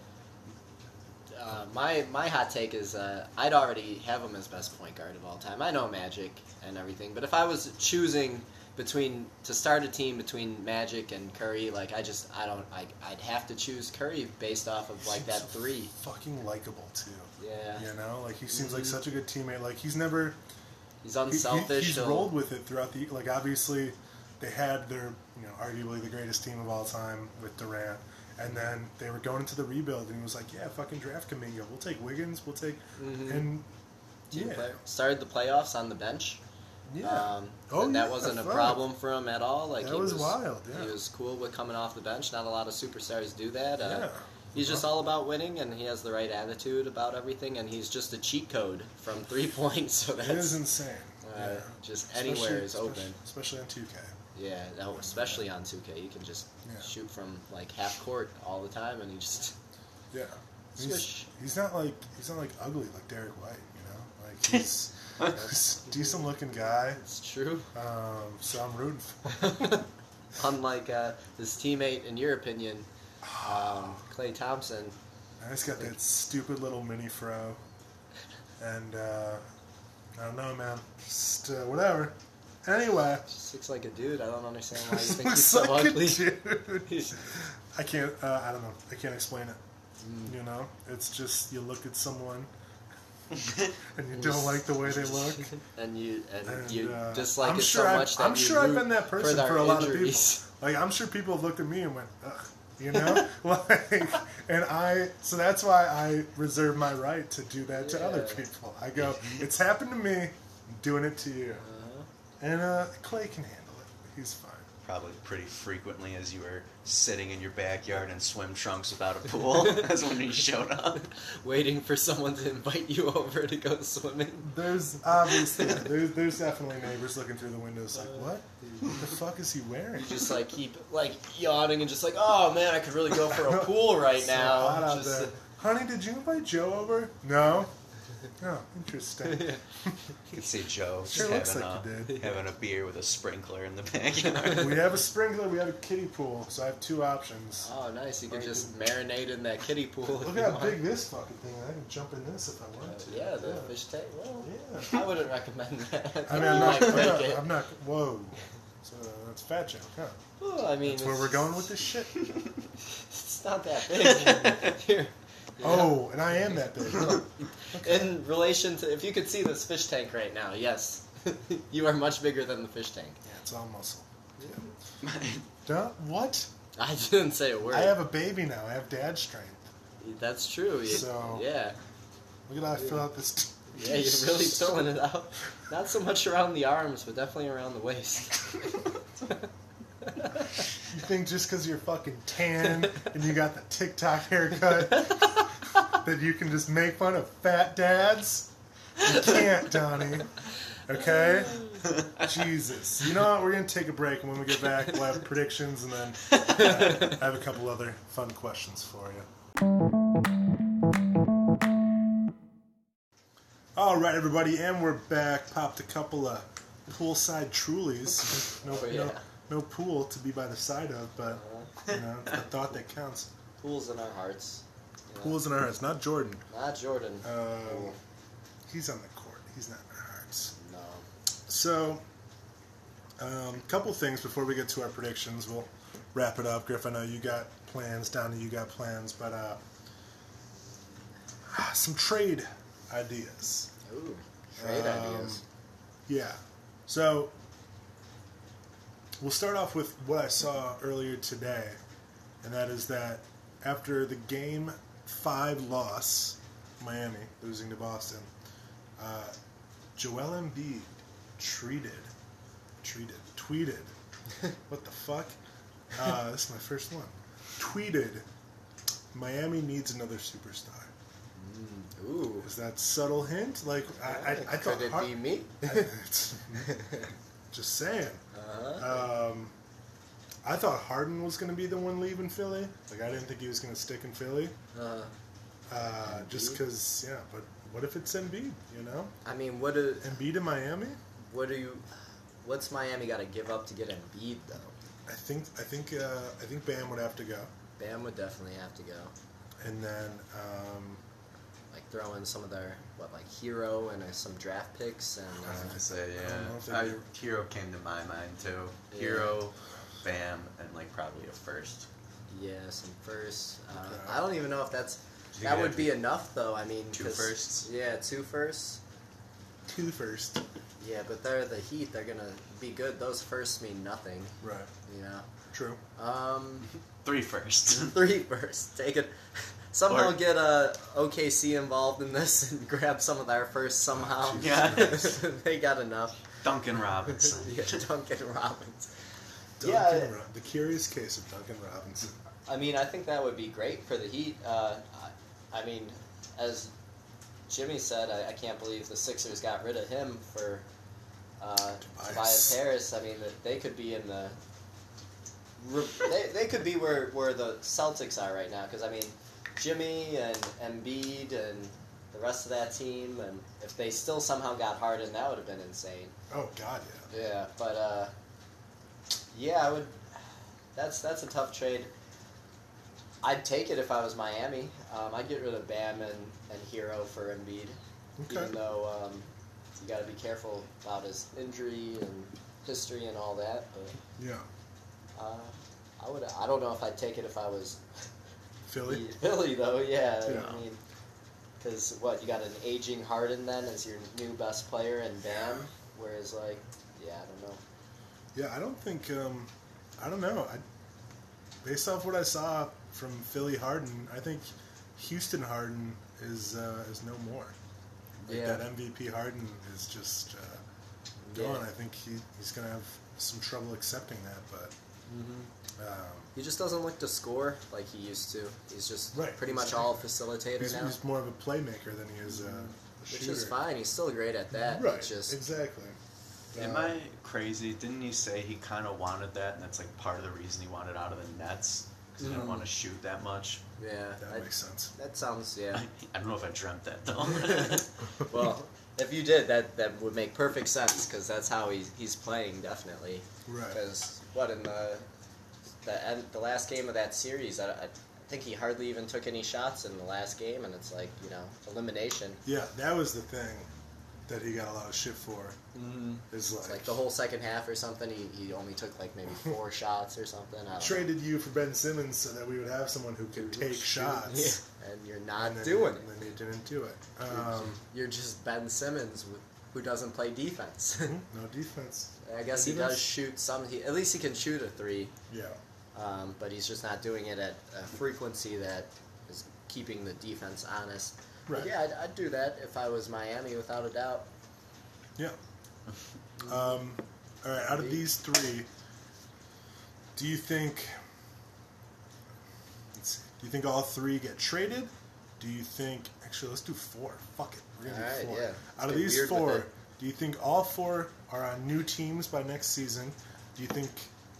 My hot take is I'd already have him as best point guard of all time. I know Magic and everything, but if I was choosing to start a team between Magic and Curry, I'd have to choose Curry based off of that 3. Fucking likable too. Yeah. You know, he seems like such a good teammate. He's never. He's unselfish. He's rolled with it throughout the obviously they had their arguably the greatest team of all time with Durant, and then they were going into the rebuild, and he was like, yeah, fucking draft Kuminga. We'll take Wiggins. We'll take and started the playoffs on the bench. Yeah. And that wasn't a problem for him at all. That was wild. Yeah. He was cool with coming off the bench. Not a lot of superstars do that. Yeah. He's just all about winning, and he has the right attitude about everything, and he's just a cheat code from 3 points. So that's it is insane. Just anywhere is open. Especially on 2K. Yeah, especially on 2K, you can just shoot from half court all the time, and he just He's not ugly like Derek White, he's a decent looking guy. It's true. So I'm rooting for him. Unlike his teammate, in your opinion, Klay Thompson. He's got that stupid little mini fro, and I don't know, man. Just whatever. Anyway, just looks like a dude. I don't understand why you think looks he's so like ugly. A dude. I can't. I don't know. I can't explain it. It's just you look at someone and you don't like the way they look, and you dislike it so much that I'm sure I've been that person for a lot injuries. of people. I'm sure people have looked at me and went, ugh, so that's why I reserve my right to do that to other people. I go, it's happened to me, I'm doing it to you. And Klay can handle it. He's fine. Probably pretty frequently as you were sitting in your backyard in swim trunks without a pool. That's when he showed up. Waiting for someone to invite you over to go swimming. There's obviously, there's definitely neighbors looking through the windows what? What the fuck is he wearing? You just keep yawning and just oh man, I could really go for a pool right now. Hot out there. Honey, did you invite Joe over? No. Oh, interesting. You could see Joe having a beer with a sprinkler in the backyard. We have a sprinkler, we have a kiddie pool, so I have 2 options. Oh, nice. You could just marinate in that kiddie pool. Look how big this fucking thing is. I can jump in this if I want to. Yeah, the fish tank. Well, I wouldn't recommend that. I mean, I'm not, whoa. So that's fat joke, huh? Well, I mean, that's where we're going with this shit. It's not that big. Here. Oh, and I am that big. Huh? Okay. In relation to, if you could see this fish tank right now, yes, you are much bigger than the fish tank. Yeah, it's all muscle. Yeah. What? I didn't say a word. I have a baby now. I have dad strength. That's true. So yeah. Look at how I fill out this. Yeah, you're really filling it out. Not so much around the arms, but definitely around the waist. You think just because you're fucking tan and you got the TikTok haircut that you can just make fun of fat dads? You can't, Donnie. Okay? Jesus. You know what? We're going to take a break, and when we get back, we'll have predictions, and then I have a couple other fun questions for you. All right, everybody, and we're back. Popped a couple of poolside Trulies. No pool to be by the side of, but it's the thought that counts. Pools in our hearts. Pools in our hearts, not Jordan. Not Jordan. He's on the court. He's not in our hearts. No. So, couple things before we get to our predictions. We'll wrap it up. Griff, I know you got plans. Donnie, you got plans. But some trade ideas. Ooh, trade ideas. Yeah. So, we'll start off with what I saw earlier today, and that is that after the Game 5 loss, Miami losing to Boston, Joel Embiid tweeted, what the fuck? This is my first one. Tweeted, Miami needs another superstar. Ooh. Is that subtle hint? Like, I thought... Could it be me? Just saying. Uh-huh. I thought Harden was going to be the one leaving Philly. Like, I didn't think he was going to stick in Philly. Just because, but what if it's Embiid, you know? I mean, Embiid in Miami? What's Miami got to give up to get Embiid, though? I think Bam would have to go. Bam would definitely have to go. And then... like throw in some of their Hero and some draft picks and. I was gonna say Hero came to my mind too. Yeah. Hero, Bam, and probably a first. Yeah, some firsts. I don't even know if think that it'd would be enough though. I mean, 2 firsts. Yeah, 2 firsts. 2 first. Yeah, but they're the Heat. They're gonna be good. Those firsts mean nothing. Right. You know. True. 3 firsts. 3 firsts. Take it. Somehow get OKC involved in this and grab some of their first somehow. Yeah. They got enough. Duncan Robinson. Yeah, Duncan Robinson. The curious case of Duncan Robinson. I mean, I think that would be great for the Heat. I mean, as Jimmy said, I can't believe the Sixers got rid of him for Tobias Harris. I mean, they could be in the... They could be where the Celtics are right now, because, I mean... Jimmy and Embiid and the rest of that team, and if they still somehow got Harden, that would have been insane. Oh God, yeah. Yeah, but I would. That's a tough trade. I'd take it if I was Miami. I'd get rid of Bam and Hero for Embiid, even though you got to be careful about his injury and history and all that. But yeah, I would. I don't know if I'd take it if I was. Philly though, yeah. I mean, because you got an aging Harden then as your new best player and Bam, whereas I don't know. Yeah, I don't think I don't know. Based off what I saw from Philly Harden, I think Houston Harden is no more. That MVP Harden is just gone. I think he's gonna have some trouble accepting that, but. He just doesn't look to score like he used to. He's just pretty much all facilitator now. He's more of a playmaker than he is a shooter. Which is fine. He's still great at that. Right, It's just, exactly. Am I crazy? Didn't he say he kind of wanted that, and that's part of the reason he wanted out of the Nets? Because he didn't want to shoot that much? Yeah. That makes sense. That sounds, yeah. I don't know if I dreamt that, though. Well, if you did, that would make perfect sense, because that's how he's playing, definitely. Right. Because, in the last game of that series, I think he hardly even took any shots in the last game, and it's elimination. Yeah, that was the thing that he got a lot of shit for. Mm-hmm. Is it's the whole second half or something, he only took maybe 4 shots or something. I traded you for Ben Simmons so that we would have someone who could take shots. Yeah. And you're not doing it. And then you didn't do it. You're just Ben Simmons who doesn't play defense. No defense. I guess he does shoot some. At least he can shoot a 3. Yeah. But he's just not doing it at a frequency that is keeping the defense honest. Right. But yeah, I'd do that if I was Miami, without a doubt. Yeah. All right, out of these 3, do you think... Do you think all 3 get traded? Do you think... Actually, let's do 4. Fuck it. We're going to do 4. Yeah. Out of these 4, Do you think all 4 are on new teams by next season? Do you think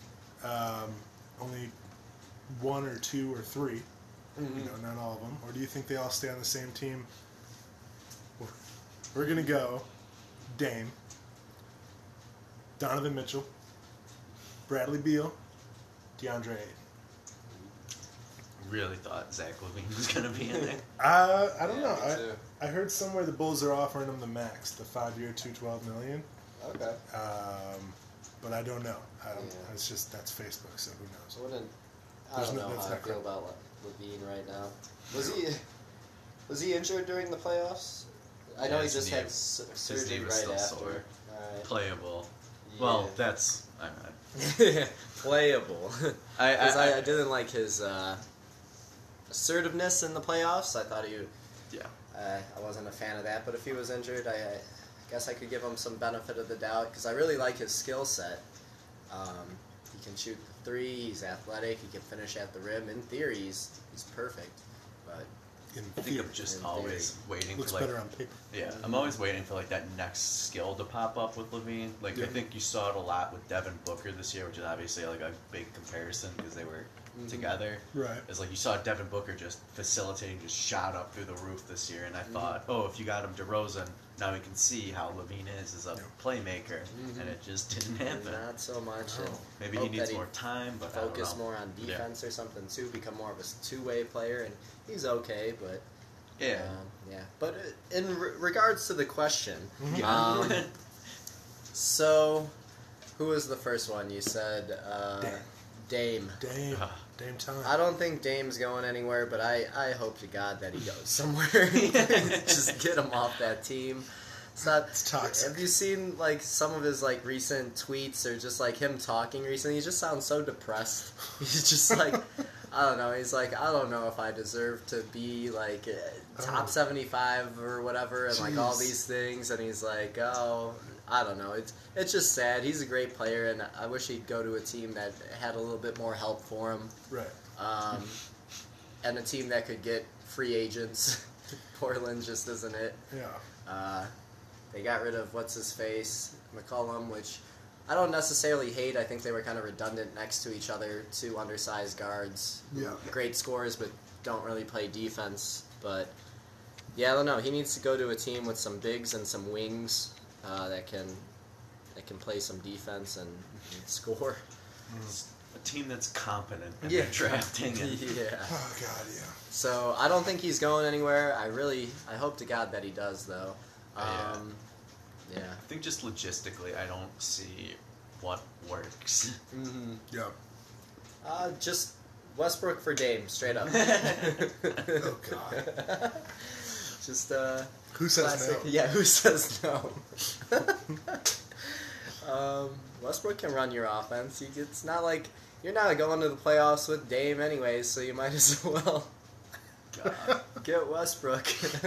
only 1 or 2 or 3, not all of them, or do you think they all stay on the same team? We're gonna go Dame, Donovan Mitchell, Bradley Beal, DeAndre Ayton. Really thought Zach LaVine was going to be in there. I don't Yeah, know. me too. I heard somewhere the Bulls are offering him the max, the 5-year, $212 million. Okay. But I don't know. Yeah. It's just that's Facebook, so who knows? I There's don't no- know that's how I not feel correct. about Levine right now. Was he injured during the playoffs? I know Yeah, he his just knee- had his surgery knee was right still after. sore. Alright. Playable. Yeah. Well, that's... I'm not... Playable. I- 'Cause I- I didn't like his assertiveness in the playoffs. I thought Yeah. I wasn't a fan of that. But if he was injured, I guess I could give him some benefit of the doubt because I really like his skill set. He can shoot the 3. He's athletic. He can finish at the rim. In theory, he's perfect. But In I think I'm theory. just In always waiting Looks for, like... better on paper. Yeah, I'm always waiting for, like, that next skill to pop up with Levine. Like, Yeah. I think you saw it a lot with Devin Booker this year, which is obviously, like, a big comparison because they were together. Right. It's like you saw Devin Booker just facilitating, just shot up through the roof this year, and I thought, oh, if you got him DeRozan, now we can see how Levine is as a Yeah. playmaker, and it just didn't happen. not so much. No. And Maybe hope he needs that more time, but I don't focus know. more on Yeah. defense or something too. Become more of a two-way player, and he's okay. But Yeah. yeah. But in regards to the question, Yeah. so who was the first one? You said Dame. Dame. Ah. Dame time. I don't think Dame's going anywhere, but I hope to God that he goes somewhere. Just get him off that team. It's not. It's toxic. Have you seen like some of his like recent tweets or just like him talking recently? He just sounds so depressed. He's just like, I don't know. He's like, I don't know if I deserve to be like top 75 or whatever, and like all Jeez. these things. And he's like, oh, I don't know. It's just sad. He's a great player, and I wish he'd go to a team that had a little bit more help for him, Right. and a team that could get free agents. Portland just isn't it. Yeah. They got rid of what's his face, McCollum, which I don't necessarily hate. I think they were kind of redundant next to each other, 2 undersized guards. Yeah. Great scorers, but don't really play defense. But yeah, I don't know. He needs to go to a team with some bigs and some wings that can play some defense and score. A team that's competent in Yeah. their drafting. And Yeah. Oh God, yeah. So I don't think he's going anywhere. I hope to God that he does, though. Yeah. I think just logistically, I don't see what works. Mm-hmm. Yeah. Just Westbrook for Dame, straight up. Oh God. Just Who says classic. no? Yeah, who says no? Westbrook can run your offense. It's not like you're not going to the playoffs with Dame anyways, so you might as well God. get Westbrook.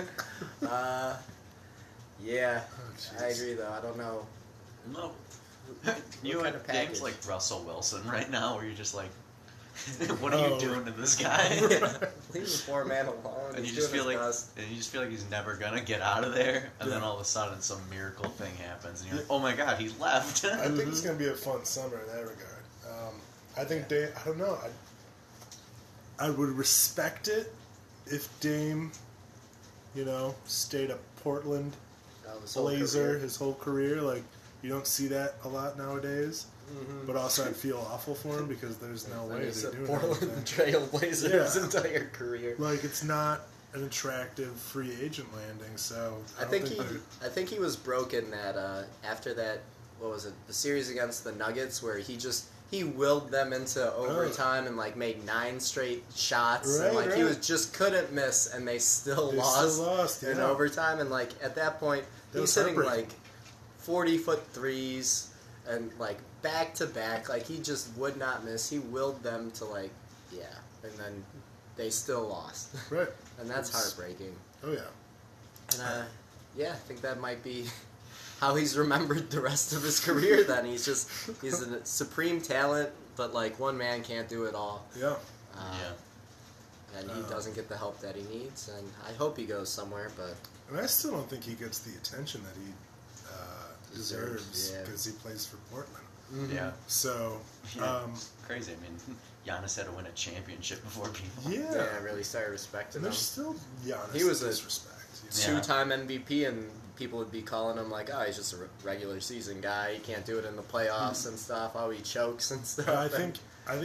Yeah, Oh, I jeez. agree though. I don't know. No. What You kind and of Dame's package? like Russell Wilson right now, where you're just like, what are Oh, you doing to this guy? Leave the poor man alone. And He's you just doing feel his like, best. he's never gonna get out of there, and then Yeah. all of a sudden some miracle thing happens, and you're like, oh my god, he left. I think it's going to be a fun summer in that regard. I think Dame. I don't know. I would respect it if Dame, stayed a Portland His whole Blazer career. his whole career. Like you don't see that a lot nowadays. Mhm. But also, I'd feel awful for him because there's no way He's they're a doing Portland anything. Trail Blazer his Yeah. entire career. Like it's not an attractive free agent landing. So I don't think they're- he was broken that after that, what was it, the series against the Nuggets where he willed them into overtime and like made 9 straight shots and Right, like he right. couldn't miss and they still They lost, still lost, in yeah. overtime and like at that point That he's was hitting heartbreaking. like 40-foot threes and like back to back, like he just would not miss. He willed them to like and then they still lost. right. And that's It's- heartbreaking. Oh yeah. And I think that might be how he's remembered the rest of his career. Then he's a supreme talent, but like one man can't do it all. Yeah. And he doesn't get the help that he needs. And I hope he goes somewhere. But And I still don't think he gets the attention that he deserves yeah. because he plays for Portland. Mm-hmm. Yeah. So, Crazy. I mean, Giannis had to win a championship before people. yeah. Yeah, I really started respecting And him. there's still Giannis He was a disrespect. You know? Yeah. 2-time MVP, and people would be calling him like, oh, he's just a regular season guy. He can't do it in the playoffs and stuff. Oh, he chokes and stuff. I think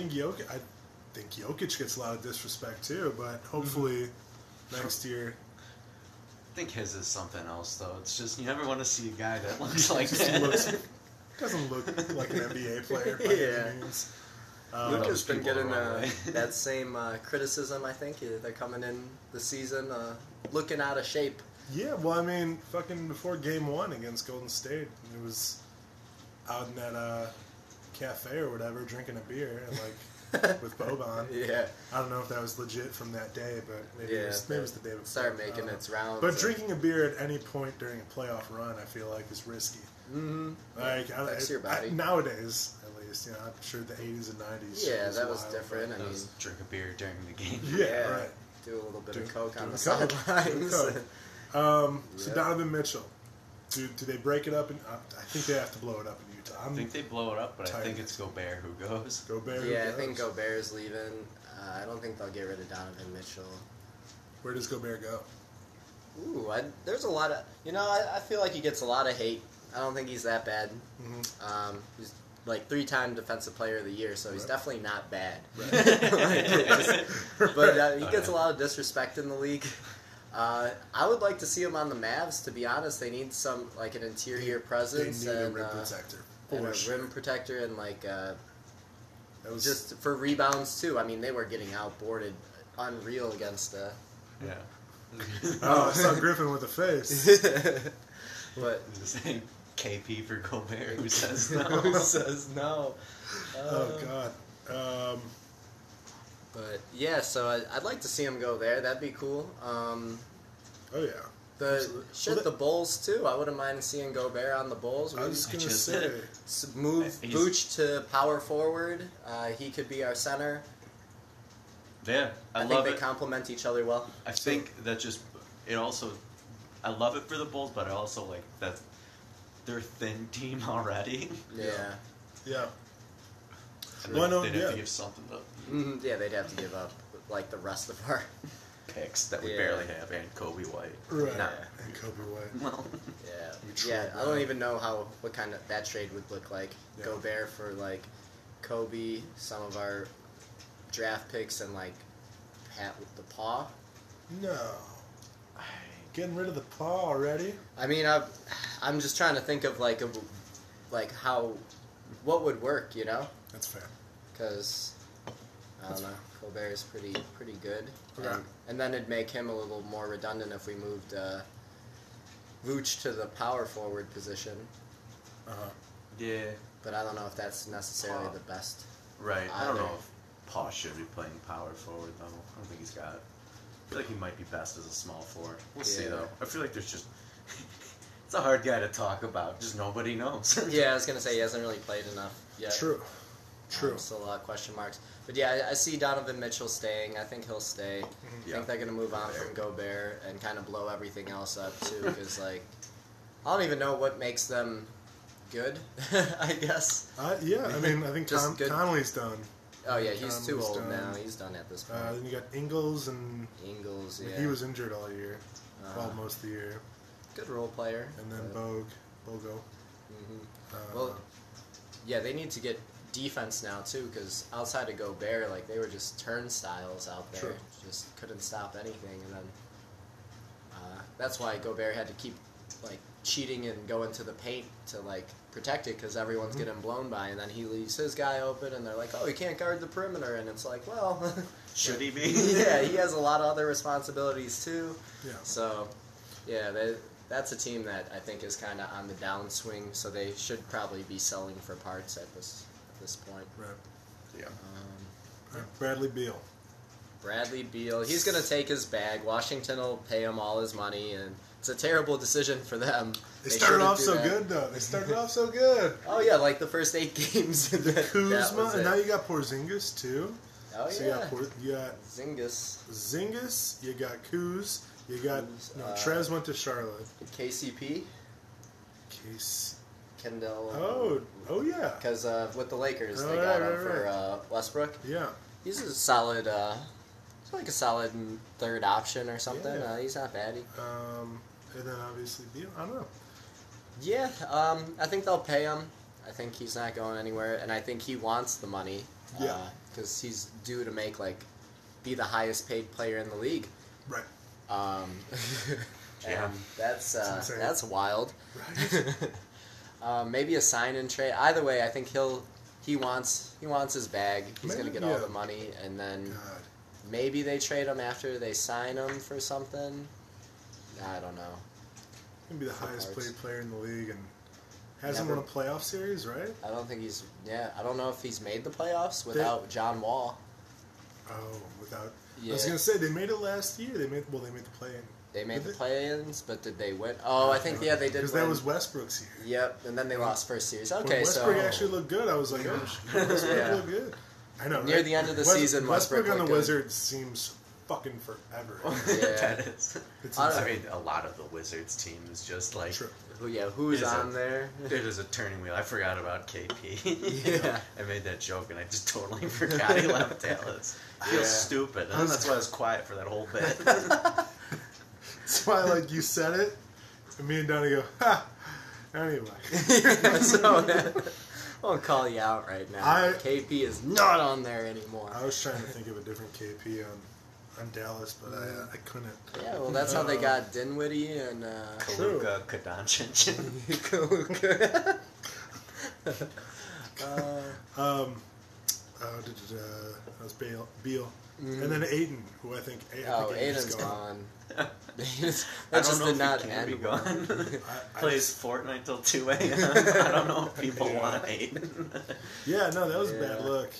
Jokic gets a lot of disrespect too, but hopefully next year. I think his is something else, though. It's just you never want to see a guy that looks like Just that. doesn't look like an NBA player by Yeah. any means. Luka's those been people getting the wrong way. that same criticism, I think. They're coming in the season looking out of shape. Yeah, well, I mean, fucking before Game 1 against Golden State, it was out in that cafe or whatever, drinking a beer and with Boban. Yeah. I don't know if that was legit from that day, but maybe it was the day before. Start making its rounds. But drinking a beer at any point during a playoff run, I feel like, is risky. Mm-hmm. Affects your body. Nowadays, at least, I'm sure the 80s and 90s. Yeah, was that was wild, different. I mean, Drink a beer during the game. Yeah, right. Do a little bit Do- of coke on do the coke. sidelines. Do coke. So Yeah. Donovan Mitchell, do they break it up? I think they have to blow it up in Utah. I think they blow it up, but I tired. think it's Gobert who goes. Gobert. Yeah, I goes. think Gobert's leaving. I don't think they'll get rid of Donovan Mitchell. Where does Gobert go? Ooh, there's a lot of... I feel like he gets a lot of hate. I don't think he's that bad. Mm-hmm. He's like 3-time Defensive Player of the Year, so he's Right. definitely not bad. Right. But he gets a lot of disrespect in the league. I would like to see him on the Mavs, to be honest. They need an interior They presence need a and, rim protector. and For a sure. rim protector and That was just for rebounds too. I mean, they were getting outboarded unreal against Yeah. Oh, I saw Griffin with a face. but Saying KP for Gobert, who says no? who says no? Oh God. But yeah, so I'd like to see him go there. That'd be cool. Oh yeah. The Absolutely. Well, the Bulls too. I wouldn't mind seeing Gobert on the Bulls. I was gonna just say. did. Move He's- Vooch to power forward. He could be our center. Yeah, I think love they it. complement each other well. I think that it also, I love it for the Bulls, but I also like that they're thin team already. Yeah. Yeah. And Well, no, they'd yeah. have to give something up. Yeah, they'd have to give up like the rest of our. Picks that we Yeah. barely have, and Kobe White. Right. Nah. And Kobe White. Well, Yeah. We Yeah. tried I don't that. even know what kind of that trade would look like. Yeah. Gobert for Kobe, some of our draft picks, and Pat with the paw. No. Getting rid of the paw already? I mean, I'm just trying to think of how what would work, That's fair. because I don't know. Colbert is pretty good, Okay. and then it'd make him a little more redundant if we moved Vooch to the power forward position. Uh-huh. yeah, But I don't know if that's necessarily the best. right. I don't Either. know if Paul should be playing power forward though. I don't think he's got. I feel like he might be best as a small forward. We'll see Yeah. though. I feel like there's just. It's a hard guy to talk about. Just nobody knows. Yeah, I was gonna say he hasn't really played enough yet. True. True. Still a lot of question marks. But yeah, I see Donovan Mitchell staying. I think he'll stay. I Yeah. think they're going to move on from Gobert and kind of blow everything else up, too. Because, I don't even know what makes them good, I guess. Yeah, I mean, I think Just good. Conley's done. Oh, yeah, he's too Conley's old done. now. He's done at this point. Then you got Ingles, and Ingles, yeah. he was injured all year. Well, Uh, most of the year. good role player. And then but- Bogo. Mhm. Well, yeah, they need to get defense now too, because outside of Gobert, they were just turnstiles out there. True. Just couldn't stop anything, and then that's why Gobert had to keep cheating and go into the paint to protect it, because everyone's Mm-hmm. getting blown by, and then he leaves his guy open, and they're like, "Oh, he can't guard the perimeter," and it's like, well, Should he be? yeah, he has a lot of other responsibilities too. Yeah. So, yeah, that's a team that I think is kind of on the downswing. So they should probably be selling for parts at this point. Right. Yeah. Bradley Beal. Bradley Beal, he's gonna take his bag. Washington will pay him all his money, and it's a terrible decision for them. They started shouldn't off do so that. good, though. They started off so good. Oh yeah, the first 8 games. that Kuzma, was and it. now you got Porzingis, too. Oh So yeah, you got Zingas, Zingis, you got Kuz, you got... Kuz, No, Trez went to Charlotte. KCP. Case... Kendall. Oh yeah. Because with the Lakers, they Oh, got right, him for Westbrook. Yeah. He's a solid, he's like a solid third option or something. Yeah. He's not bad. And then obviously Beal. I don't know. Yeah, I think they'll pay him. I think he's not going anywhere, and I think he wants the money. Yeah. Because he's due to be the highest paid player in the league. Right. And Yeah. that's wild. Right. Maybe a sign and trade. Either way, I think he wants his bag. He's Maybe, gonna get yeah. all the money, and then God. maybe they trade him after they sign him for something. I don't know. He'll be the highest parts. paid player in the league and hasn't Never- won a playoff series, right? I don't think he's. Yeah, I don't know if he's made the playoffs without John Wall. Oh, without. Yeah. I was gonna say they made it last year. They made the play-in. They made Did the play-ins, but did they win? Oh, I think they did. Because win. that was Westbrook's year. Yep, and then they lost first series. When Okay, Westbrook so actually looked good. I was like, oh, shit, Westbrook Yeah. looked good. I know. Near right? the end of the season, Westbrook on the looked good. Wizards seems fucking forever. Yeah. That is. It's I I insane. mean, a lot of the Wizards team is just like True. Who's It is on there? it is a turning wheel. I forgot about KP. Yeah. I made that joke and I just totally forgot he left Dallas. I feel Yeah. stupid. And that's why I was quiet for that whole bit. That's why, like, you said it, and me and Donnie go, ha! Anyway. So I won't call you out right now. KP is not on there anymore. I was trying to think of a different KP on Dallas, but I couldn't. Yeah, well, that's how they got Dinwiddie and True. Luka Doncic. Kaluka. That was Beal. And then Aiden, who I think Aiden's gone. That I just don't know did if not he can end be well. gone. I Plays Fortnite till 2 a.m. I don't know if people Yeah. want Aiden. Yeah, no, that was a bad Yeah. look.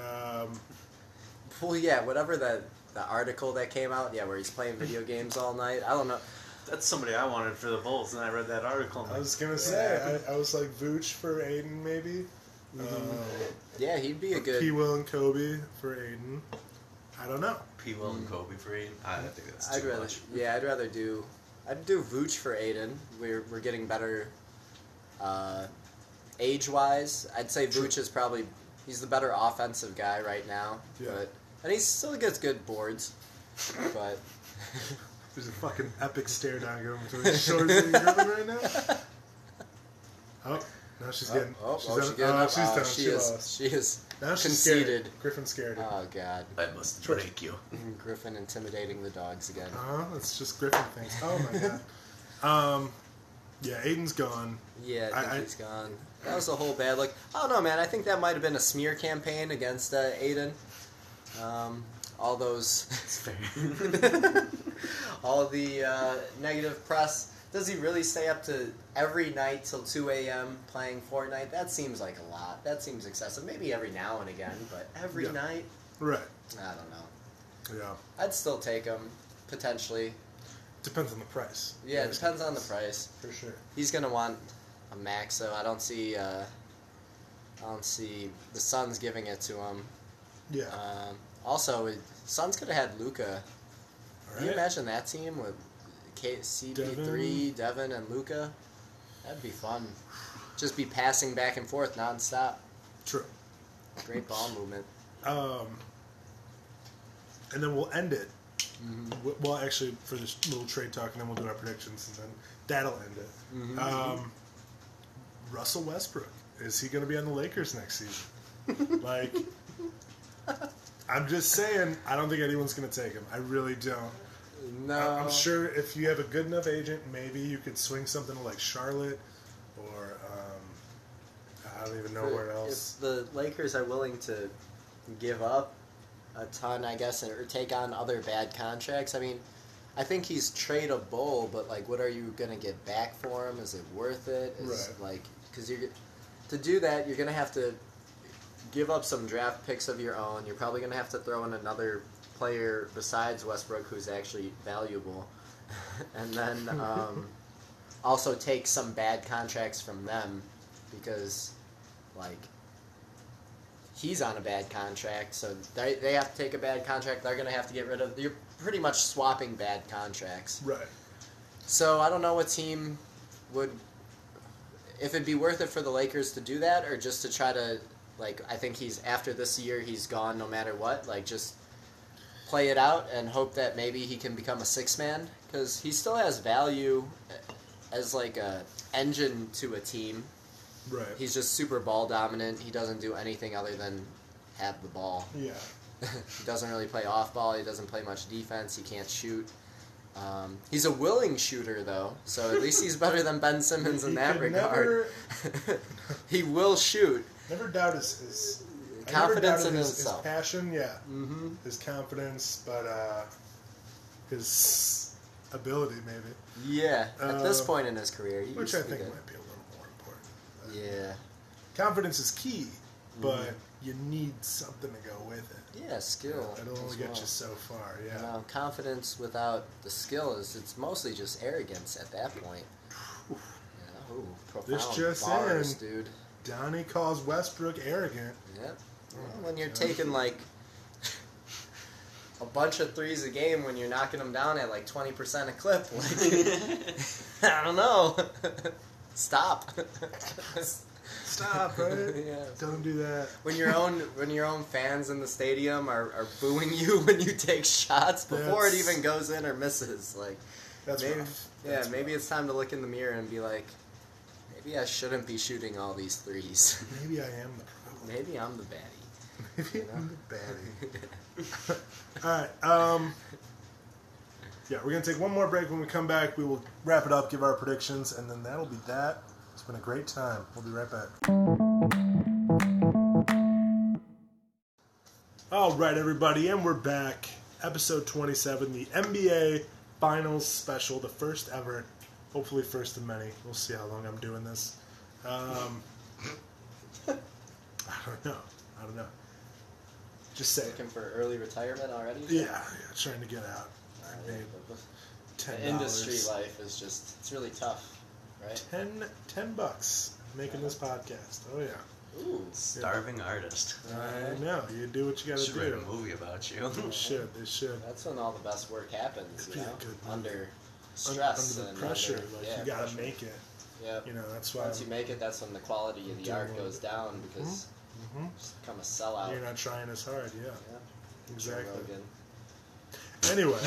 Well, yeah, whatever the article that came out, yeah, where he's playing video games all night. I don't know. That's somebody I wanted for the Bulls, and I read that article. And I was gonna say, I was like Vooch for Aiden, maybe. Yeah, he'd be a good. P. Will and Kobe for Aiden. I don't know. P. Will and Kobe for Aiden. I think that's too I'd rather. much. Yeah, I'd do Vooch for Aiden. We're getting better. Age wise, I'd say Vooch is probably he's the better offensive guy right now. Yeah. And he still gets good boards. But There's a fucking epic stare down going between Shorty and Griffin right now. Oh, now she's getting. she's done. getting Oh, up. she's done. She She is. lost. She is Now she's conceded. scared. Griffin scared her. Oh God, I must break you. Griffin intimidating the dogs again. That's just Griffin things. Oh my god. Yeah, Aiden's gone. Yeah, I think I- he's gone. That was a whole bad look. I don't know, man. I think that might have been a smear campaign against Aiden. All those, It's fair. all the negative press. Does he really stay up to every night till 2 a.m. playing Fortnite? That seems like a lot. That seems excessive. Maybe every now and again, but every Yeah. night? Right. I don't know. Yeah. I'd still take him, potentially. Depends on the price. Yeah, it depends on the price. For sure. He's gonna want a max, so I don't see the Suns giving it to him. Yeah. Also, Suns could have had Luka. All Can you right. imagine that team with CP3, Devin, and Luka? That'd be fun. Just be passing back and forth nonstop. True. Great ball movement. And then we'll end it. Well, actually, for this little trade talk, and then we'll do our predictions, and then that'll end it. Russell Westbrook, is he going to be on the Lakers next season? Like, I'm just saying, I don't think anyone's going to take him. I really don't. No, I'm sure if you have a good enough agent, maybe you could swing something to like Charlotte, or I don't even know where else. If the Lakers are willing to give up a ton, I guess, or take on other bad contracts, I mean, I think he's tradable, but like, what are you gonna get back for him? Is it worth it? Right. Because to do that, you're gonna have to give up some draft picks of your own. You're probably gonna have to throw in another player besides Westbrook who's actually valuable, and then also take some bad contracts from them because, like, he's on a bad contract, so they have to take a bad contract. They're going to have to get rid of. You're pretty much swapping bad contracts. Right. So I don't know what team would. if it'd be worth it for the Lakers to do that, or just to try to, like, I think after this year, he's gone no matter what. Like, just play it out and hope that maybe he can become a six-man, because he still has value as, like, a engine to a team. Right. He's just super ball dominant. He doesn't do anything other than have the ball. Yeah. He doesn't really play off ball. He doesn't play much defense. He can't shoot. He's a willing shooter, though, so at least he's better than Ben Simmons in that regard. He will shoot. Never doubt his confidence in his himself. His passion, yeah. Mm-hmm. His confidence, but his ability, maybe. Yeah, at this point in his career. Which I think might be a little more important. Yeah. Confidence is key, but you need something to go with it. Yeah, skill. It'll only get you so far, yeah. Confidence without the skill it's mostly just arrogance at that point. Profound This just bars, in, dude. Donnie calls Westbrook arrogant. Yep. Well, when you're taking like a bunch of threes a game, when you're knocking them down at like 20% a clip, like I don't know. Stop. Stop, right? Yeah. Don't do that. When your own fans in the stadium are booing you when you take shots before it even goes in or misses, like That's maybe, rough. yeah, maybe it's time to look in the mirror and be like, maybe I shouldn't be shooting all these threes. Maybe I am the problem. Maybe I'm the baddie. Maybe I'm the baddie. All right. Yeah, we're going to take one more break. When we come back, we will wrap it up, give our predictions, and then that'll be that. It's been a great time. We'll be right back. All right, everybody, and we're back. Episode 27, the NBA Finals Special, the first ever. Hopefully first of many. We'll see how long I'm doing this. I don't know. Just say Looking for early retirement already? Yeah, trying to get out. I made $10. The industry life is just, it's really tough, right? $10 making this podcast. Oh, yeah. Ooh. Starving artist. I know. You do what you got to Should write a do. movie about you. They should. That's when all the best work happens, It'd you be a know? good movie. Under stress. Under and the pressure. under- You got to make it. Yep. You know, that's why Once you make it, that's when the quality of the doing art what- goes down because you just become a sellout. you're not trying as hard. Yeah, Yeah. exactly. Joe Anyway.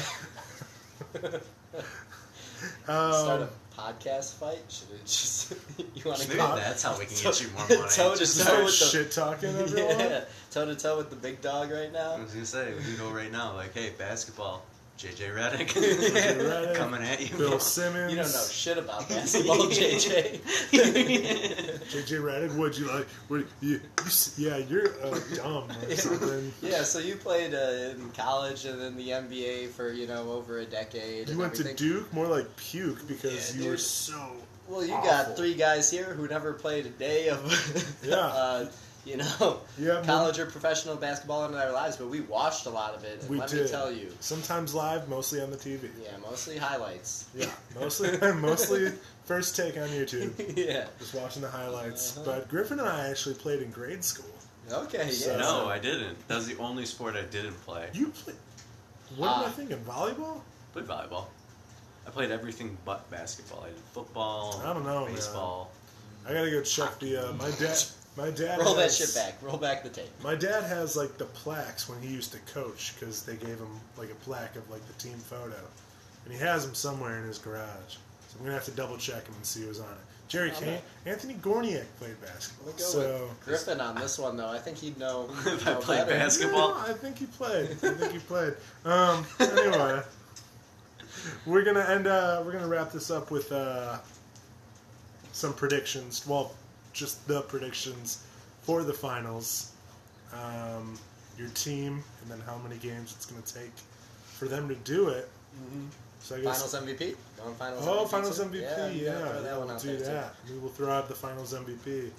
Start a podcast fight? Should it just you want to Maybe go that's how we can get you more money. toe to Just toe start with the shit talking everyone. yeah, toe to toe with the big dog right I now. was gonna say, we can go right now. Like, hey, basketball, JJ Redick, Redick, coming at you. Bill Simmons. You don't know shit about basketball, JJ. JJ Redick, would you like? You're dumb or something. Yeah, so you played in college and then the NBA for over a decade. You and went to everything. Duke, more like puke, because Yeah, you were dude. so. Well, you awful. got three guys here who never played a day of, Yeah. Yeah, college or professional basketball in their lives, but we watched a lot of it. And We let did. me tell you, Sometimes live, mostly on the TV. yeah, mostly highlights. Yeah, mostly first take on YouTube. Yeah. Just watching the highlights. Uh-huh. But Griffin and I actually played in grade school. Okay. Yeah. So- No, I didn't. That was the only sport I didn't play. You played. What am I thinking? Volleyball? Played volleyball. I played everything but basketball. I did football. I don't know, man. baseball. I gotta go check the. My dad. Roll that has- shit back. Roll back the tape. My dad has like the plaques when he used to coach because they gave him like a plaque of like the team photo, and he has them somewhere in his garage. So I'm gonna have to double check him and see who's on it. Jerry Kane, Anthony Gorniak played basketball. We'll go So with Griffin on this one, though. I think he'd know. If I know played better. basketball. I think he played. Anyway, we're gonna wrap this up with some predictions. Well, just the predictions for the finals. Your team, and then how many games it's gonna take for them to do it. Mm-hmm. So I guess. Finals MVP. Going finals. Oh, MVP Finals too? MVP, you gotta throw that one we'll out do there, too. that. We will throw out the Finals MVP.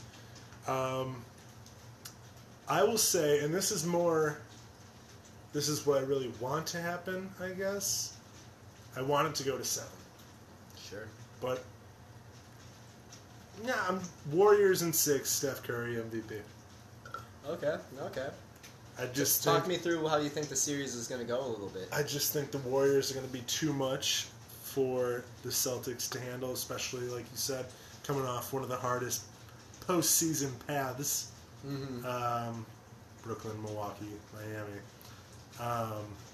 I will say, and this is what I really want to happen, I guess. I want it to go to 7. Sure. But, yeah, I'm Warriors in 6, Steph Curry MVP. Okay. I just Talk think, me through how you think the series is going to go a little bit. I just think the Warriors are going to be too much for the Celtics to handle, especially, like you said, coming off one of the hardest postseason paths. Brooklyn, Milwaukee, Miami.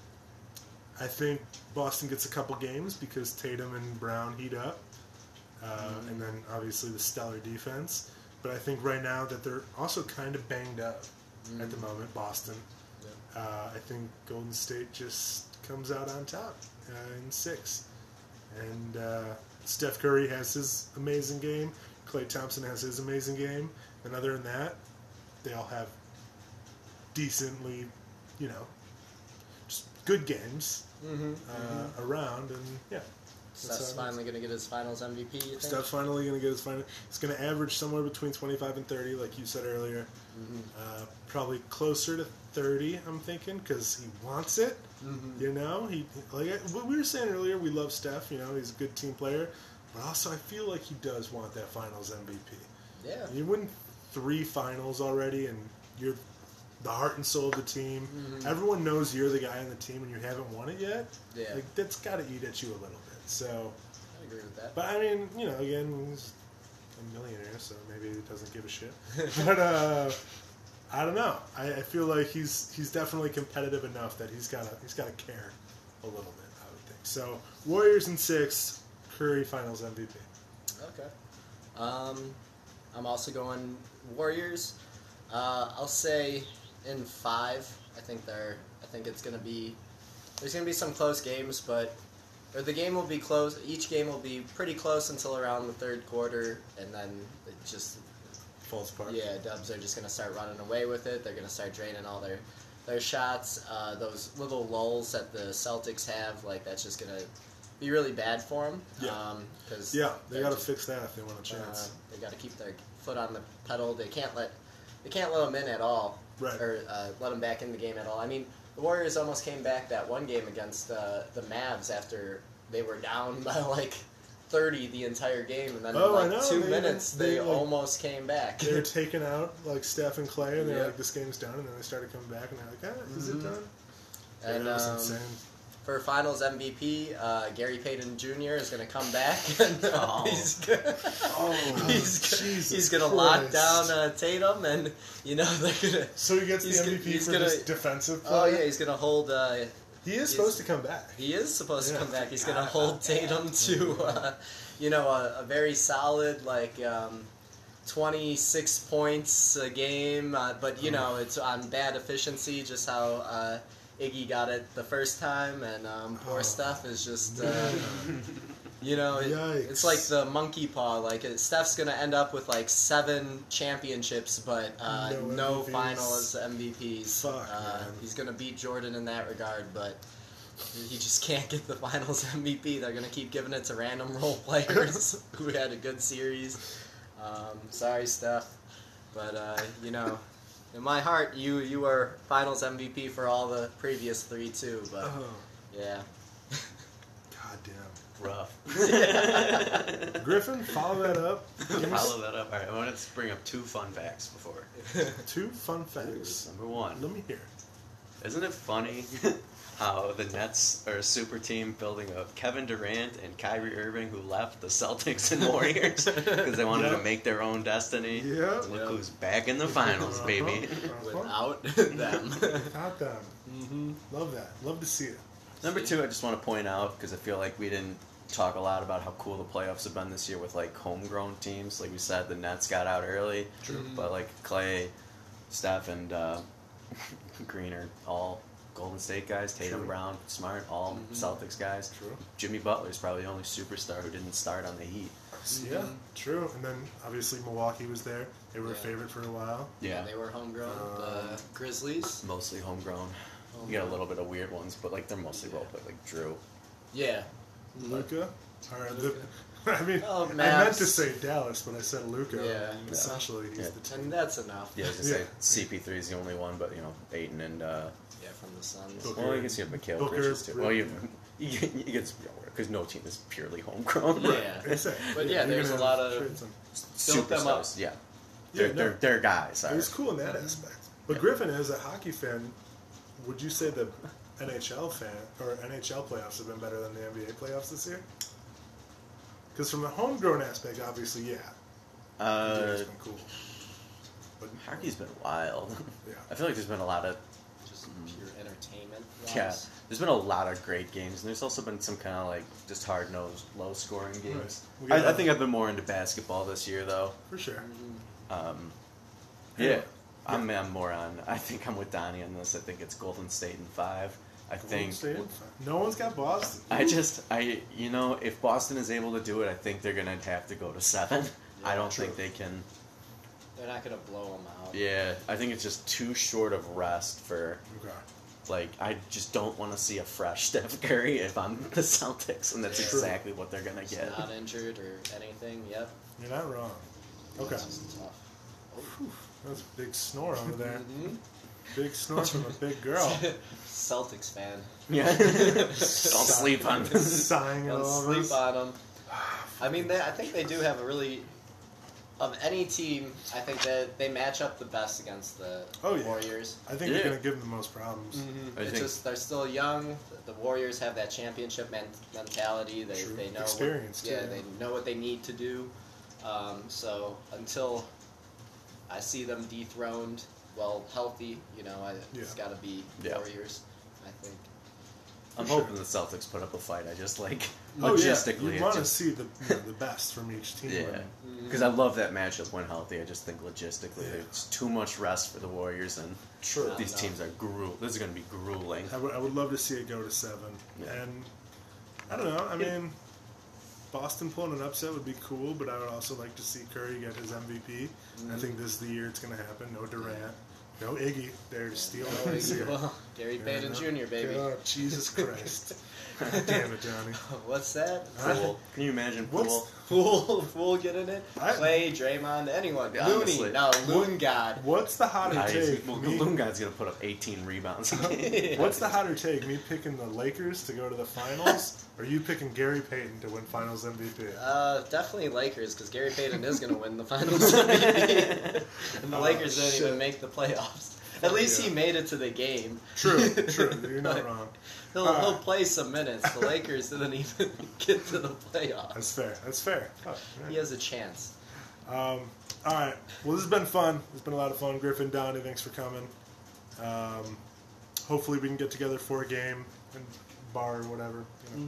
I think Boston gets a couple games because Tatum and Brown heat up. And then obviously the stellar defense. But I think right now that they're also kind of banged up at the moment, Boston. Yeah. I think Golden State just comes out on top in 6. And Steph Curry has his amazing game. Klay Thompson has his amazing game. And other than that, they all have decently, just good games around. And, yeah. Steph's finally going to get his finals MVP, you think? Steph's finally going to get his final. He's going to average somewhere between 25 and 30, like you said earlier. Probably closer to 30, I'm thinking, because he wants it. He like what we were saying earlier. We love Steph. He's a good team player, but also I feel like he does want that Finals MVP. Yeah, you win 3 finals already, and you're the heart and soul of the team. Everyone knows you're the guy on the team, and you haven't won it yet. Yeah, like that's got to eat at you a little bit. So I agree with that. But I mean, again, he's a millionaire, so maybe he doesn't give a shit. But I don't know. I feel like he's definitely competitive enough that he's gotta care a little bit. I would think so. Warriors in 6, Curry Finals MVP. Okay. I'm also going Warriors. I'll say in 5. I think it's gonna be. There's gonna be some close games, or the game will be close. Each game will be pretty close until around the third quarter, and then it just falls apart. Yeah, Dubs are just going to start running away with it. They're going to start draining all their shots. Those little lulls that the Celtics have, that's just going to be really bad for them. Yeah, they got to fix that if they want a chance. They got to keep their foot on the pedal. They can't let them in at all, right? Or let them back in the game at all. I mean, the Warriors almost came back that one game against the Mavs after they were down by 30 the entire game, and then in 2 minutes they almost came back. They were taking out Steph and Klay, and they're like, this game's done, and then they started coming back, and they're like, is it done? And that was insane. For Finals MVP, Gary Payton Jr. is going to come back, and he's going to lock down Tatum, and they're going to. So he gets the MVP for this defensive play. Oh yeah, he's going to hold. He is supposed to come back. He is supposed to come back. He's going to hold Tatum to, a very solid 26 points a game, but it's on bad efficiency, just how. Iggy got it the first time, and poor Steph is just, it's like the monkey paw. Steph's going to end up with 7 championships, but no finals MVPs. Fuck, he's going to beat Jordan in that regard, but he just can't get the finals MVP. They're going to keep giving it to random role players who had a good series. Sorry, Steph, but, in my heart, you were Finals MVP for all the previous 3 too, but yeah. God damn. Rough. Griffin, follow that up. Follow that up. All right, I wanted to bring up 2 fun facts before. 2 fun facts. Number 1. Let me hear. Isn't it funny how the Nets are a super team building of Kevin Durant and Kyrie Irving, who left the Celtics and Warriors because they wanted to make their own destiny? Yeah. Look who's back in the finals, baby. Without them. Without them. Love that. Love to see it. Number 2, I just want to point out, because I feel like we didn't talk a lot about how cool the playoffs have been this year with homegrown teams. Like we said, the Nets got out early. True. But Klay, Steph, and Green are all Golden State guys. Tatum, True. Brown, Smart, all Celtics guys. True. Jimmy Butler's probably the only superstar who didn't start on the Heat. Yeah, true. And then obviously Milwaukee was there. They were a favorite for a while. Yeah, they were homegrown. The Grizzlies. Mostly homegrown. You got a little bit of weird ones, but they're mostly role played, like Drew. Yeah. Luka. I mean, I Mavs. meant to say Dallas, but I said Luka. Yeah. Essentially, he's the team. And that's enough. Yeah, I was gonna say CP3 is the only one, but Ayton and from the Suns. Booker. well, I guess you have Mikal Booker, Bridges too. Well, you Bridges. get because no team is purely homegrown. Yeah. But yeah, there's a lot of built them up. Superstars. Yeah, Yeah, they're guys. It was cool in that aspect. But Griffin, as a hockey fan, would you say the NHL playoffs have been better than the NBA playoffs this year? Because from the homegrown aspect, obviously, yeah. It's been cool. But Hockey's been wild. Yeah. I feel like there's been a lot of Just pure entertainment. yeah. There's been a lot of great games, and there's also been some kind of like just hard-nosed, low-scoring games. We got I think I've been more into basketball this year, though. for sure. Yeah, I'm more on. I think I'm with Donnie on this. I think it's Golden State in 5. I think. No one's got Boston. If Boston is able to do it, I think they're gonna have to go to 7. Yeah, I don't true. think they can. They're not going to blow them out. Yeah, I think it's just too short of rest for. Okay. Like, I just don't want to see a fresh Steph Curry if I'm the Celtics, and that's True. exactly what they're gonna He's get. not injured or anything. Yep. You're not wrong. Okay. It's just tough. That's a big snore over there. Mhm. Big snore from a big girl. Celtics fan. Yeah, don't sleep on this. Sighing at Don't all of sleep us. on them. I mean, I think they do have a really. Of any team, I think that they match up the best against the Oh, yeah. Warriors. I think Yeah. they're going to give them the most problems. I It's think- just they're still young. The Warriors have that championship mentality. They True. they know Experience, what, yeah, too. they know what they need to do. So until I see them dethroned, well, healthy, it's Yeah. got to be Yeah. Warriors. I think. I'm Sure. hoping the Celtics put up a fight. I just like Oh, yeah. logistically. You it want to just- see the best from each team. Yeah, win. because I love that matchup when healthy. I just think logistically, Yeah. there's too much rest for the Warriors, and True. these teams are This is going to be grueling. I would love to see it go to 7. Yeah. And I don't know. I mean, Boston pulling an upset would be cool, but I would also like to see Curry get his MVP. I think this is the year it's going to happen. No Durant. No Iggy there to steal Oh, points here. well, Gary Payton Yeah, Jr., baby. God, Jesus Christ. Damn it, Johnny. What's that? Poole. Can you imagine What's- Poole? Fool get in it? I- Clay, Draymond, anyone. Yeah, Looney. honestly. No, Loon God. What's the hotter take? Me- Loon Guy's going to put up 18 rebounds a game. What's the hotter take? Me picking the Lakers to go to the finals, or you picking Gary Payton to win Finals MVP? Definitely Lakers, because Gary Payton is going to win the Finals MVP. And the Oh, Lakers didn't shit. even make the playoffs. At least yeah. he made it to the game. True. You're not wrong. He'll play some minutes. The Lakers didn't even get to the playoffs. That's fair. Oh, yeah. He has a chance. All right. Well, this has been fun. It's been a lot of fun. Griffin, Donnie, thanks for coming. Hopefully we can get together for a game and bar or whatever.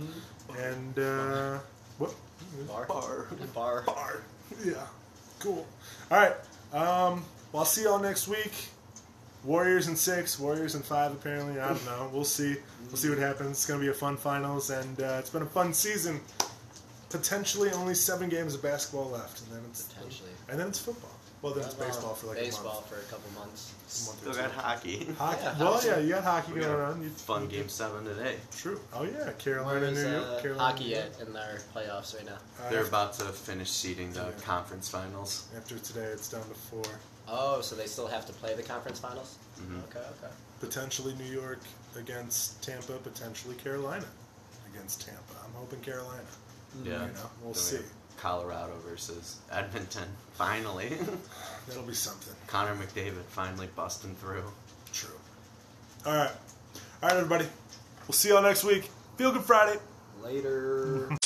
And what? Bar. Bar. Yeah. Cool. All right. Well, I'll see y'all next week. Warriors in 6, Warriors in 5. Apparently, I don't know. We'll see. We'll see what happens. It's gonna be a fun finals, and it's been a fun season. Potentially only 7 games of basketball left, and then it's football. Well, then it's baseball for like a baseball month. for a couple months. Still got hockey. Hockey. Yeah, Well, hockey. yeah, you got hockey We going got on. Fun game 7 today. True. Oh yeah, Carolina, Where is New York. Carolina, hockey New York. in their playoffs right now? They're about to finish seeding the conference finals. After today, it's down to 4. Oh, so they still have to play the conference finals? Mhm. Okay. Potentially New York against Tampa. Potentially Carolina against Tampa. I'm hoping Carolina. Yeah. We'll Then we see. have Colorado versus Edmonton. Finally. That'll be something. Connor McDavid finally busting through. True. All right, everybody. We'll see y'all next week. Feel Good Friday. Later.